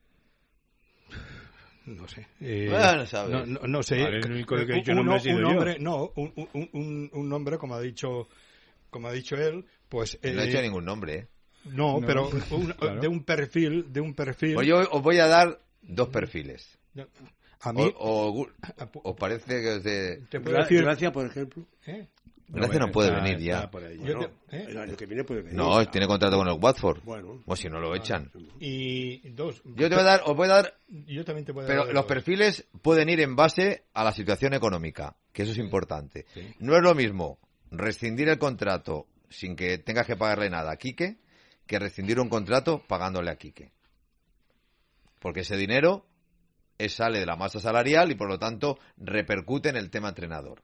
No sé. Eh, bueno, sabes. No, no, no sé. Vale, el único que he dicho un, nombre ha sido un yo. nombre, no, un, un, un, un nombre, como ha dicho, como ha dicho él, pues. Eh, no ha dicho ningún nombre, ¿eh? No, no pero un, claro. de un perfil, de un perfil. Pues yo os voy a dar dos perfiles. A mí. O, o, ¿Os parece que os de... ¿Te puedo decir? Gracia, por ejemplo. ¿Eh? Gracia no, no puede está, venir ya. Yo te, ¿eh? El año que viene puede venir. No, tiene contrato con el Watford. Bueno. O si no lo echan. Y dos. Yo te voy a dar, os voy a dar. Yo también te voy a pero dar los perfiles pueden ir en base a la situación económica, que eso es sí, importante. Sí. No es lo mismo rescindir el contrato sin que tengas que pagarle nada a Quique que rescindir un contrato pagándole a Quique. Porque ese dinero es, sale de la masa salarial y por lo tanto repercute en el tema entrenador.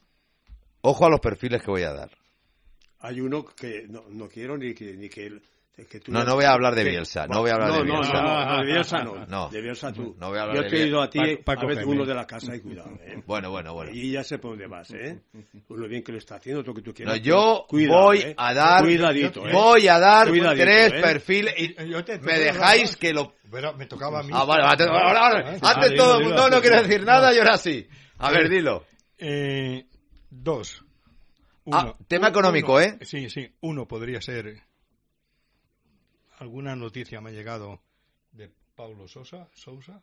Ojo a los perfiles que voy a dar. Hay uno que no, no quiero ni que, ni que Que tú no, ya, no voy a hablar de que, Bielsa, no voy a hablar no, de Bielsa. No, no, no, de Bielsa no. No, de Bielsa tú. No voy a hablar Yo de te he ido a ti, Paco, a veces Paco uno de la casa, y cuidado. ¿eh? Bueno, bueno, bueno. Y ya sé por dónde vas, ¿eh? Uno bien que lo está haciendo, todo lo que tú quieras. No, yo cuidado, voy ¿eh? a dar, Cuidadito, ¿eh? voy a dar Cuidadito, tres ¿eh? perfiles y Yo te- me dejáis que lo... Pero me tocaba a mí. Ah, vale, vale, ahora, ahora, Ah, antes dilo, todo el dilo, mundo no dilo. quiere decir nada No. y ahora sí. A ver, dilo. Eh, dos. Ah, tema Uno- económico, uno- ¿eh? Sí, sí. Uno podría ser... Alguna noticia me ha llegado de Paulo Sousa. Sousa.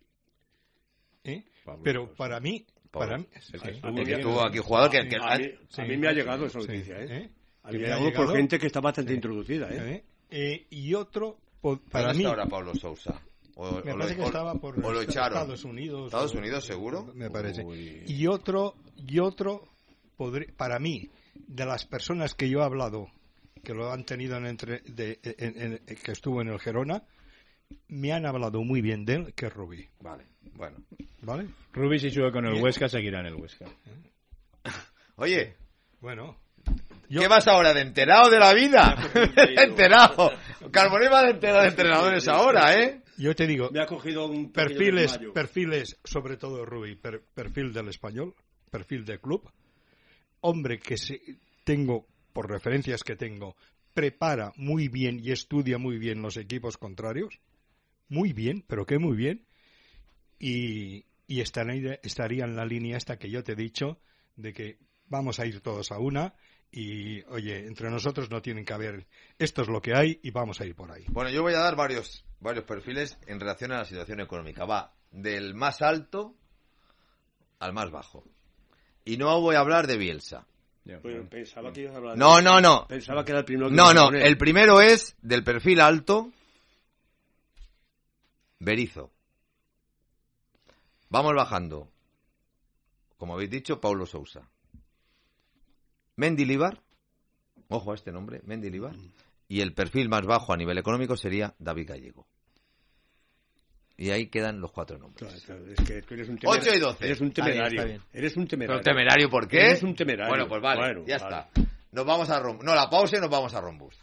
¿Eh? Pablo Pero Sousa. para mí... Pablo. Para mí El que sí. estuvo- el que estuvo aquí jugador, que- que- A mí, Sí. a mí me ha llegado esa Sí. noticia, ¿eh? ¿Eh? A Que mí me me ha ha llegado por llegado. gente que está bastante introducida, ¿eh? ¿Eh? Eh, y otro, po- para ¿Dónde mí... está ahora Pablo Sousa? O, Me o parece lo, que o- estaba por o lo echaron. Estados Unidos. ¿Estados o- Unidos, seguro? Me parece. Uy. Y otro, y otro podré- para mí, de las personas que yo he hablado, que lo han tenido en entre, de, en- en- en- que estuvo en el Gerona, me han hablado muy bien de él, que es Rubí. Vale, bueno. ¿Vale? Rubí, si sube con el Bien. Huesca, seguirá en el Huesca. Oye, Bueno. ¿qué vas ahora? ¿De enterado de la vida? De enterado. Carbonell va de enterado de entrenadores ahora, ¿eh? Yo te digo, Me ha cogido un pequeño perfiles, desmayo. perfiles, sobre todo Rubí, per- perfil del español, perfil de club, hombre que se, tengo, por referencias que tengo, prepara muy bien y estudia muy bien los equipos contrarios, muy bien, pero que muy bien, y, y estaría, estaría en la línea esta que yo te he dicho, de que vamos a ir todos a una, y oye, entre nosotros no tienen que haber, esto es lo que hay y vamos a ir por ahí. Bueno, yo voy a dar varios, varios perfiles en relación a la situación económica. Va del más alto al más bajo. Y no voy a hablar de Bielsa. Bueno, pensaba que ibas a hablar de- No, no, no. Pensaba que era el primero que No, ibas a no. poner. El primero es del perfil alto, Berizzo. Vamos bajando. Como habéis dicho, Paulo Sousa. Mendilibar. Ojo a este nombre, Mendilibar. Y el perfil más bajo a nivel económico sería David Gallego. Y ahí quedan los cuatro nombres. Claro, claro, es que tú eres un temerario. ocho y doce. Eres un Está bien, temerario. está bien. Eres un temerario. ¿Pero temerario por qué? Eres un temerario. Bueno, pues vale, Bueno, ya vale. está. Nos vamos a Rom... No, la pausa y nos vamos a Rombus.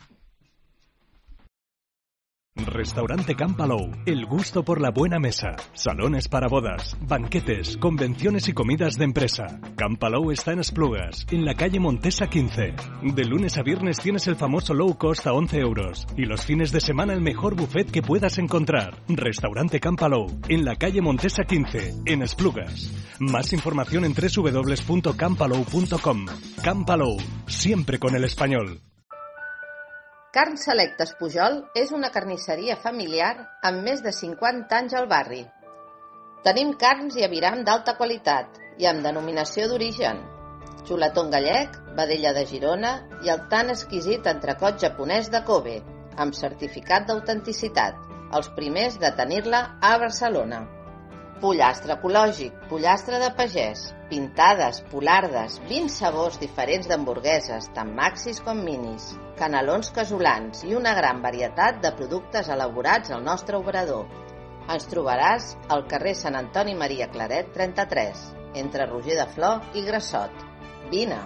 Restaurante Campalou, el gusto por la buena mesa, salones para bodas, banquetes, convenciones y comidas de empresa. Campalou está en Esplugas, en la calle Montesa quince. De lunes a viernes tienes el famoso low cost a once euros y los fines de semana el mejor buffet que puedas encontrar. Restaurante Campalou, en la calle Montesa quince, en Esplugas. Más información en doble u doble u doble u punto campalou punto com. Campalou, siempre con el español. Carn Selectes Pujol és una carnisseria familiar amb més de cinquanta anys al barri. Tenim carns i aviram d'alta qualitat i amb denominació d'origen. Xuletón gallec, vedella de Girona i el tan exquisit entrecot japonès de Kobe, amb certificat d'autenticitat, els primers de tenir-la a Barcelona. Pollastre ecològic, pollastre de pagès, pintades, polardes, vint sabors diferents d'hamburgueses, tant maxis com minis, canelons casolans i una gran varietat de productes elaborats al nostre obrador. Ens trobaràs al carrer Sant Antoni Maria Claret trenta-tres, entre Roger de Flor i Grassot. Vine!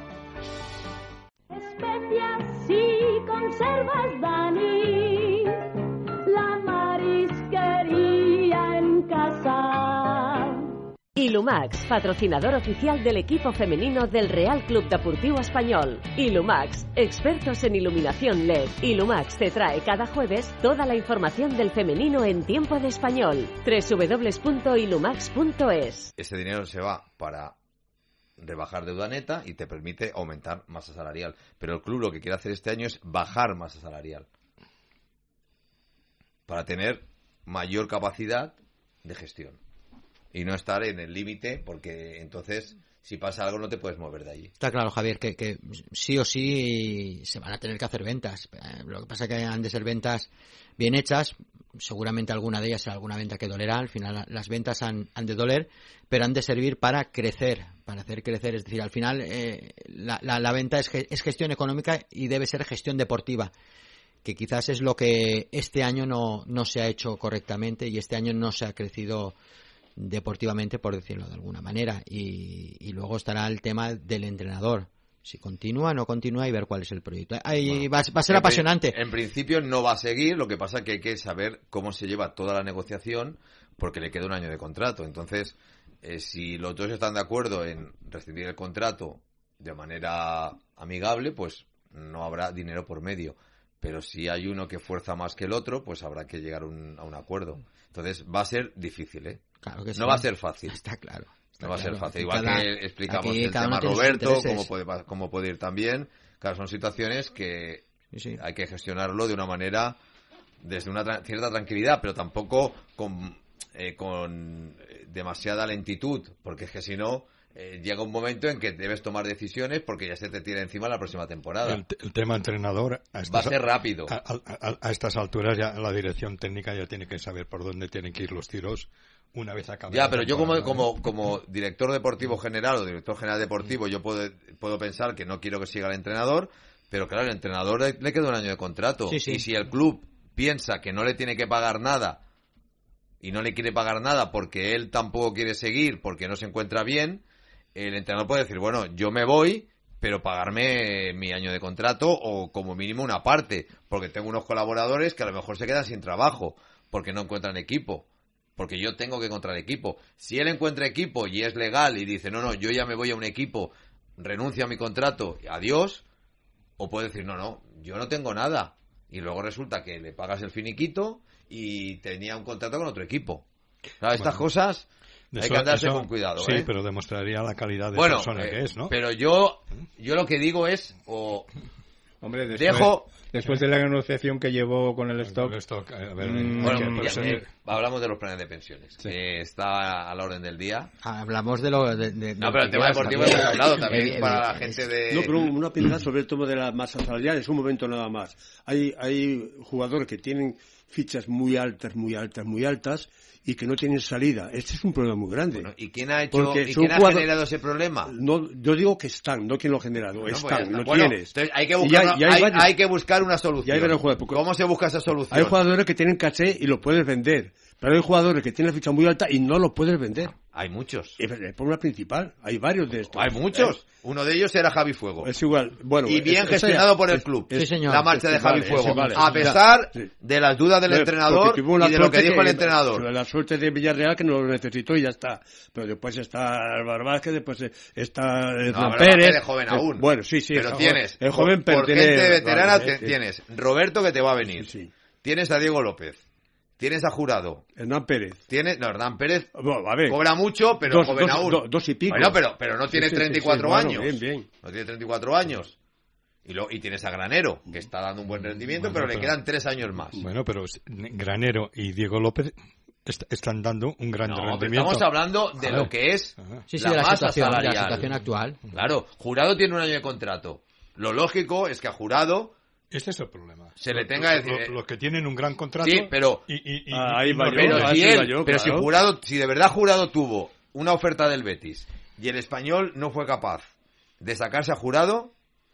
Especias y conservas, Dani, la marisquería en casa. Ilumax, patrocinador oficial del equipo femenino del Real Club Deportivo Español. Ilumax, expertos en iluminación L E D. Ilumax te trae cada jueves toda la información del femenino en tiempo de español. doble u doble u doble u punto ilumax punto es. Ese dinero se va para rebajar deuda neta y te permite aumentar masa salarial. Pero el club lo que quiere hacer este año es bajar masa salarial para tener mayor capacidad de gestión y no estar en el límite, porque entonces si pasa algo no te puedes mover de allí. Está claro, Javier, que, que sí o sí se van a tener que hacer ventas. Eh, Lo que pasa es que han de ser ventas bien hechas. Seguramente alguna de ellas será alguna venta que dolerá. Al final la- las ventas han, han de doler, pero han de servir para crecer, para hacer crecer. Es decir, al final eh, la, la, la venta es, ge- es gestión económica y debe ser gestión deportiva, que quizás es lo que este año no, no se ha hecho correctamente y este año no se ha crecido deportivamente, por decirlo de alguna manera. Y, y luego estará el tema del entrenador. Si continúa, no continúa y ver cuál es el proyecto. Ahí Bueno, va, va a ser en, apasionante. En principio no va a seguir, lo que pasa es que hay que saber cómo se lleva toda la negociación porque le queda un año de contrato. Entonces, eh, si los dos están de acuerdo en rescindir el contrato de manera amigable, pues no habrá dinero por medio. Pero si hay uno que fuerza más que el otro, pues habrá que llegar un, a un acuerdo. Entonces va a ser difícil, ¿eh? Claro que sí. No va a ser fácil. Está claro. No va a ser claro. fácil. Igual Cada- que explicamos aquí el cada tema uno tiene sus Roberto, intereses. cómo puede, cómo puede ir también. Claro, son situaciones que Sí, sí. hay que gestionarlo de una manera, desde una tra- cierta tranquilidad, pero tampoco con, eh, con eh, demasiada lentitud, porque es que si no, eh, llega un momento en que debes tomar decisiones porque ya se te tira encima la próxima temporada. El, el tema entrenador a estas, Va a ser rápido. A, a- a estas alturas ya la dirección técnica ya tiene que saber por dónde tienen que ir los tiros una vez acabe. Ya, la pero yo como, temporada, como, como director deportivo general o director general deportivo, yo puedo, puedo pensar que no quiero que siga el entrenador, pero claro, el entrenador le, le queda un año de contrato. Sí, sí. Y si el club piensa que no le tiene que pagar nada y no le quiere pagar nada porque él tampoco quiere seguir, porque no se encuentra bien, el entrenador puede decir, bueno, yo me voy, pero pagarme mi año de contrato o como mínimo una parte, porque tengo unos colaboradores que a lo mejor se quedan sin trabajo porque no encuentran equipo. Porque yo tengo que encontrar equipo. Si él encuentra equipo y es legal y dice, no, no, yo ya me voy a un equipo, renuncio a mi contrato, adiós, o puede decir, no, no, yo no tengo nada. Y luego resulta que le pagas el finiquito y tenía un contrato con otro equipo. Claro, estas Bueno, cosas de hay eso- que andarse eso- con cuidado. Sí, ¿eh? pero demostraría la calidad de Bueno, persona eh, que es, ¿no? pero yo, yo lo que digo es, o Hombre, después, dejo... después de la negociación que llevó con el stock. a ver, mm, Bueno, que- ya, sí. eh, hablamos de los planes de pensiones. que está a la orden del día. Hablamos de lo de, de- No, de pero el tema deportivo hemos hablado también Eh, para eh, la gente de... No, pero una pincelada sobre el tema de las masas salariales, un momento nada más. Hay, hay jugadores que tienen fichas muy altas, muy altas, muy altas y que no tienen salida. Este es un problema muy grande. Bueno, ¿y quién ha hecho Porque y son quién ha jugadores- generado ese problema? No, yo digo que están, no quien lo ha generado. Bueno, pues ya están, está. lo Bueno, tienes. entonces hay que Y buscar, hay- una, y hay hay, varios- hay que buscar una solución. y hay varios jugadores, porque ¿Cómo se busca esa solución? Hay jugadores que tienen caché y lo puedes vender. Pero hay jugadores que tienen la ficha muy alta y no lo puedes vender. Hay muchos. Es el problema principal. Hay varios de estos. Hay muchos. Uno de ellos era Javi Fuego. Es igual. Bueno, y bien es- ese gestionado ya- por el es- club. es- La marcha de ese Javi vale, Fuego. ese vale, a ese pesar ya- sí. de las dudas del Porque entrenador tuvo la y de lo que suerte dijo el entrenador. La suerte de Villarreal que no lo necesitó y ya está. Pero después está Álvaro Vázquez, después está eh, No, Hernán Álvaro Pérez. Vázquez es joven Eh, aún. Bueno, sí, sí. Pero es tienes, joven, es joven, por, pero por tiene- gente veterana, vale, te- sí. tienes Roberto que te va a venir. Tienes a Diego López. Tienes a Jurado. Hernán Pérez. Tienes, no, Hernán Pérez Bueno, a ver. cobra mucho, pero Dos- joven dos- aún. do- dos y pico. Bueno, pero, pero no tiene Sí, sí, sí, treinta y cuatro sí, bueno, años. bien, bien. No tiene treinta y cuatro años. Y, lo, y tienes a Granero, que está dando un buen rendimiento, Bueno, pero le pero- quedan tres años más. Bueno, pero Granero y Diego López est- están dando un gran No, pero rendimiento. estamos hablando de A lo ver. que es Sí, sí, la de la masa situación, de la salarial. situación actual. Claro, Jurado tiene un año de contrato. Lo lógico es que a Jurado Este es el problema. se le Los- tenga que los, decir... los que tienen un gran contrato. Sí, pero... y, y- y- Ah, ahí y va no yo, Pero rinde. ah, si sí, él, va yo, pero si claro. Jurado, si de verdad Jurado tuvo una oferta del Betis y el Español no fue capaz de sacarse a Jurado,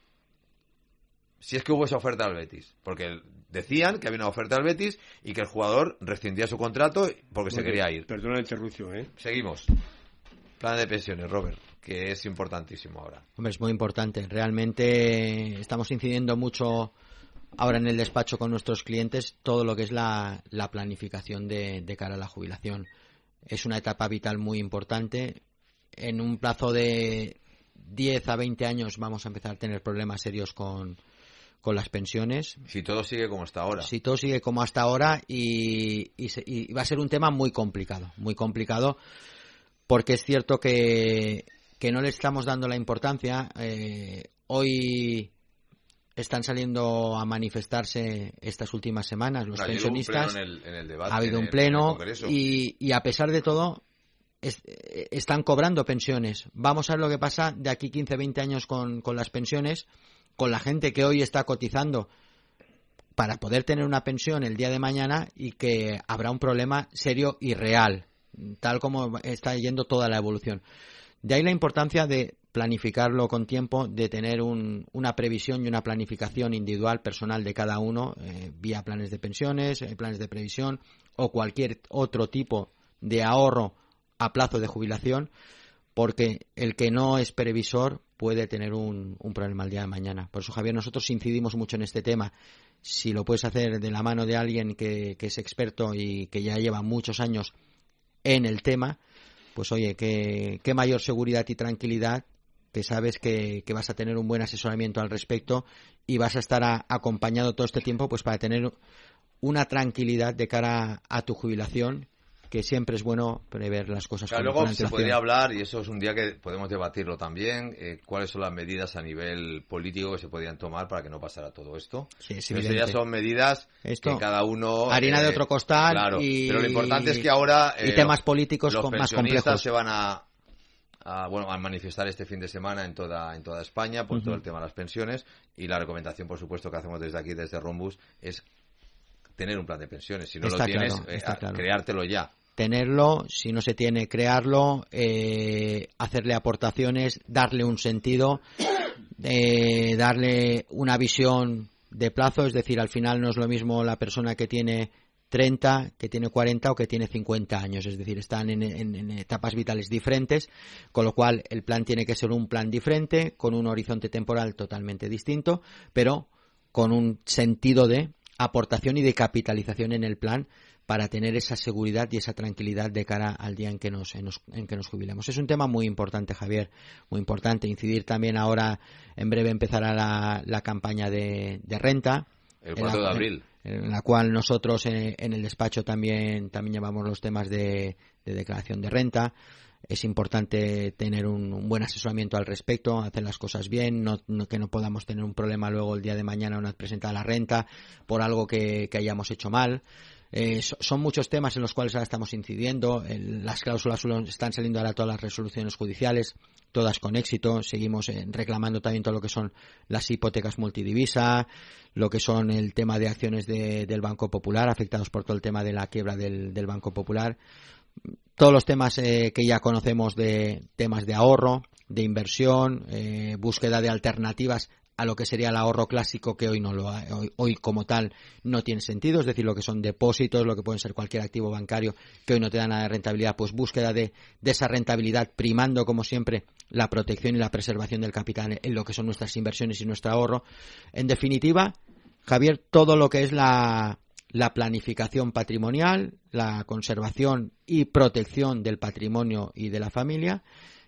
si es que hubo esa oferta del Betis, porque decían que había una oferta del Betis y que el jugador rescindía su contrato porque se Bueno, quería ir. Perdona la interrupción, ¿eh? Seguimos. Plan de pensiones, Robert, que es importantísimo ahora. Hombre, es muy importante. Realmente estamos incidiendo mucho ahora en el despacho con nuestros clientes todo lo que es la, la planificación de, de cara a la jubilación. Es una etapa vital muy importante. En un plazo de diez a veinte años vamos a empezar a tener problemas serios con, con las pensiones. Si todo sigue como está ahora. Si todo sigue como hasta ahora y, y, se- y va a ser un tema muy complicado, muy complicado porque es cierto que, que no le estamos dando la importancia. Eh, hoy están saliendo a manifestarse estas últimas semanas los Ayer hubo un pensionistas. pleno en el- en el debate, ha habido en un el- pleno en el Congreso. y, y a pesar de todo es- eh, están cobrando pensiones. Vamos a ver lo que pasa de aquí quince, veinte años con, con las pensiones, con la gente que hoy está cotizando para poder tener una pensión el día de mañana y que habrá un problema serio y real, tal como está yendo toda la evolución. De ahí la importancia de planificarlo con tiempo, de tener un, una previsión y una planificación individual, personal de cada uno, eh, vía planes de pensiones, eh, planes de previsión o cualquier otro tipo de ahorro a plazo de jubilación, porque el que no es previsor puede tener un, un problema el día de mañana. Por eso, Javier, nosotros incidimos mucho en este tema. Si lo puedes hacer de la mano de alguien que, que es experto y que ya lleva muchos años en el tema, pues oye, qué, qué mayor seguridad y tranquilidad, que sabes que, que vas a tener un buen asesoramiento al respecto y vas a estar a, acompañado todo este tiempo pues para tener una tranquilidad de cara a, a tu jubilación, que siempre es bueno prever las cosas. Claro, con, luego con se podría hablar, y eso es un día que podemos debatirlo también, eh, cuáles son las medidas a nivel político que se podrían tomar para que no pasara todo esto. Sí, es pero evidente. ya son medidas Esto, que cada uno... harina eh, de otro costal. Claro, y, pero lo importante es que ahora... y Eh, temas los, políticos los con, más pensionistas complejos. se van a... A, bueno, a manifestar este fin de semana en toda en toda España por uh-huh. todo el tema de las pensiones, y la recomendación, por supuesto, que hacemos desde aquí, desde Rombus, es tener un plan de pensiones. Si no está lo tienes, claro, eh, está claro. creártelo ya. Tenerlo, si no se tiene, crearlo, eh, hacerle aportaciones, darle un sentido, eh, darle una visión de plazo. Es decir, al final no es lo mismo la persona que tiene treinta, que tiene cuarenta o que tiene cincuenta años. Es decir, están en, en, en etapas vitales diferentes, con lo cual el plan tiene que ser un plan diferente, con un horizonte temporal totalmente distinto, pero con un sentido de aportación y de capitalización en el plan, para tener esa seguridad y esa tranquilidad de cara al día en que nos, en, nos, en que nos jubilemos. Es un tema muy importante, Javier, muy importante. Incidir también ahora, en breve empezará la, la campaña de, de renta. El cuatro de abril. En, en la cual nosotros en, en el despacho también, también llevamos los temas de, de declaración de renta. Es importante tener un, un buen asesoramiento al respecto, hacer las cosas bien, no, no, que no podamos tener un problema luego el día de mañana una presentada la renta por algo que, que hayamos hecho mal. Eh, so, son muchos temas en los cuales ahora estamos incidiendo. El, las cláusulas están saliendo ahora todas las resoluciones judiciales, todas con éxito. Seguimos eh, reclamando también todo lo que son las hipotecas multidivisa, lo que son el tema de acciones de, del Banco Popular, afectados por todo el tema de la quiebra del, del Banco Popular. Todos los temas eh, que ya conocemos, de temas de ahorro, de inversión, eh, búsqueda de alternativas a lo que sería el ahorro clásico, que hoy no lo ha, hoy, hoy como tal no tiene sentido. Es decir, lo que son depósitos, lo que pueden ser cualquier activo bancario que hoy no te da nada de rentabilidad, pues búsqueda de, de esa rentabilidad, primando como siempre la protección y la preservación del capital en lo que son nuestras inversiones y nuestro ahorro. En definitiva, Javier, todo lo que es la, la planificación patrimonial, la conservación y protección del patrimonio y de la familia,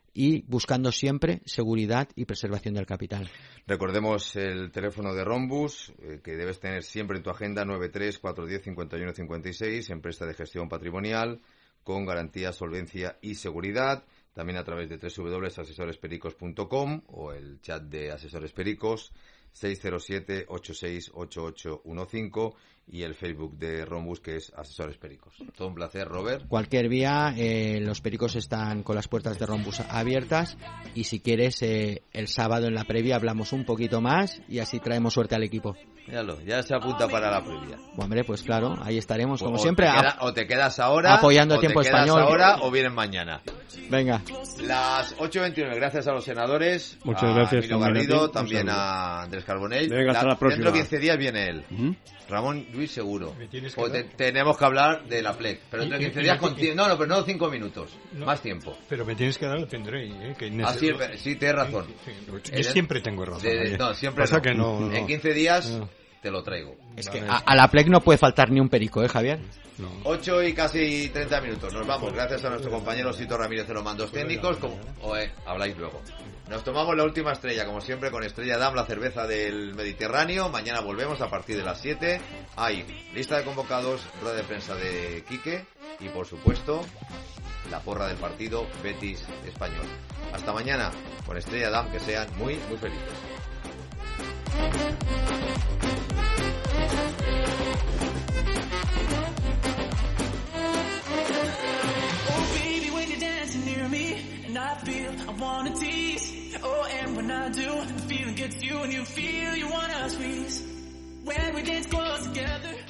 y buscando siempre seguridad y preservación del capital. Recordemos el teléfono de Rombus, eh, que debes tener siempre en tu agenda, nueve tres cuatro uno cero cinco uno cinco seis, empresa de gestión patrimonial con garantía, solvencia y seguridad. También a través de doble u doble u doble punto asesores pericos punto com o el chat de Asesores Pericos seis cero siete ocho seis ocho ocho uno cinco, y el Facebook de Rombus, que es Asesores Pericos. Todo un placer, Robert. Cualquier vía, eh, los Pericos están con las puertas de Rombus abiertas, y si quieres, eh, el sábado en la previa hablamos un poquito más y así traemos suerte al equipo. Míralo, ya se apunta para la previa. Hombre, pues claro, ahí estaremos, como o siempre. Te queda, o te quedas ahora, apoyando o tiempo te quedas español. ahora, o vienes mañana. Venga. Las ocho veintinueve, gracias a los senadores. Muchas a gracias. Emilio Garrido, también a Andrés Carbonell. Venga, hasta la, la próxima. Dentro de quince días viene él. ¿Mm? Ramón Luis seguro. Pues te, tenemos que hablar de la P L E C. Pero dentro de quince días con No, no, pero no cinco minutos. No, más tiempo. Pero me tienes que dar el pendrive. ¿eh? Que ah, sí, sí, tienes razón. Yo eh, siempre tengo razón. De, no, siempre Pasa no. Que no, no. En quince días no. te lo traigo. Es que a, a la P L E C no puede faltar ni un perico, ¿eh, Javier? No. ocho y casi treinta minutos. Nos vamos. Gracias a nuestro compañero Sito Ramírez de los mandos técnicos. Como, o, eh, habláis luego. Nos tomamos la última estrella, como siempre, con Estrella Damm, la cerveza del Mediterráneo. Mañana volvemos a partir de las siete. Hay lista de convocados, rueda de prensa de Quique y, por supuesto, la porra del partido Betis Español. Hasta mañana con Estrella Damm. Que sean muy, muy felices. And I feel I wanna tease. Oh, and when I do, the feeling gets you, and you feel you wanna squeeze. When we dance close together.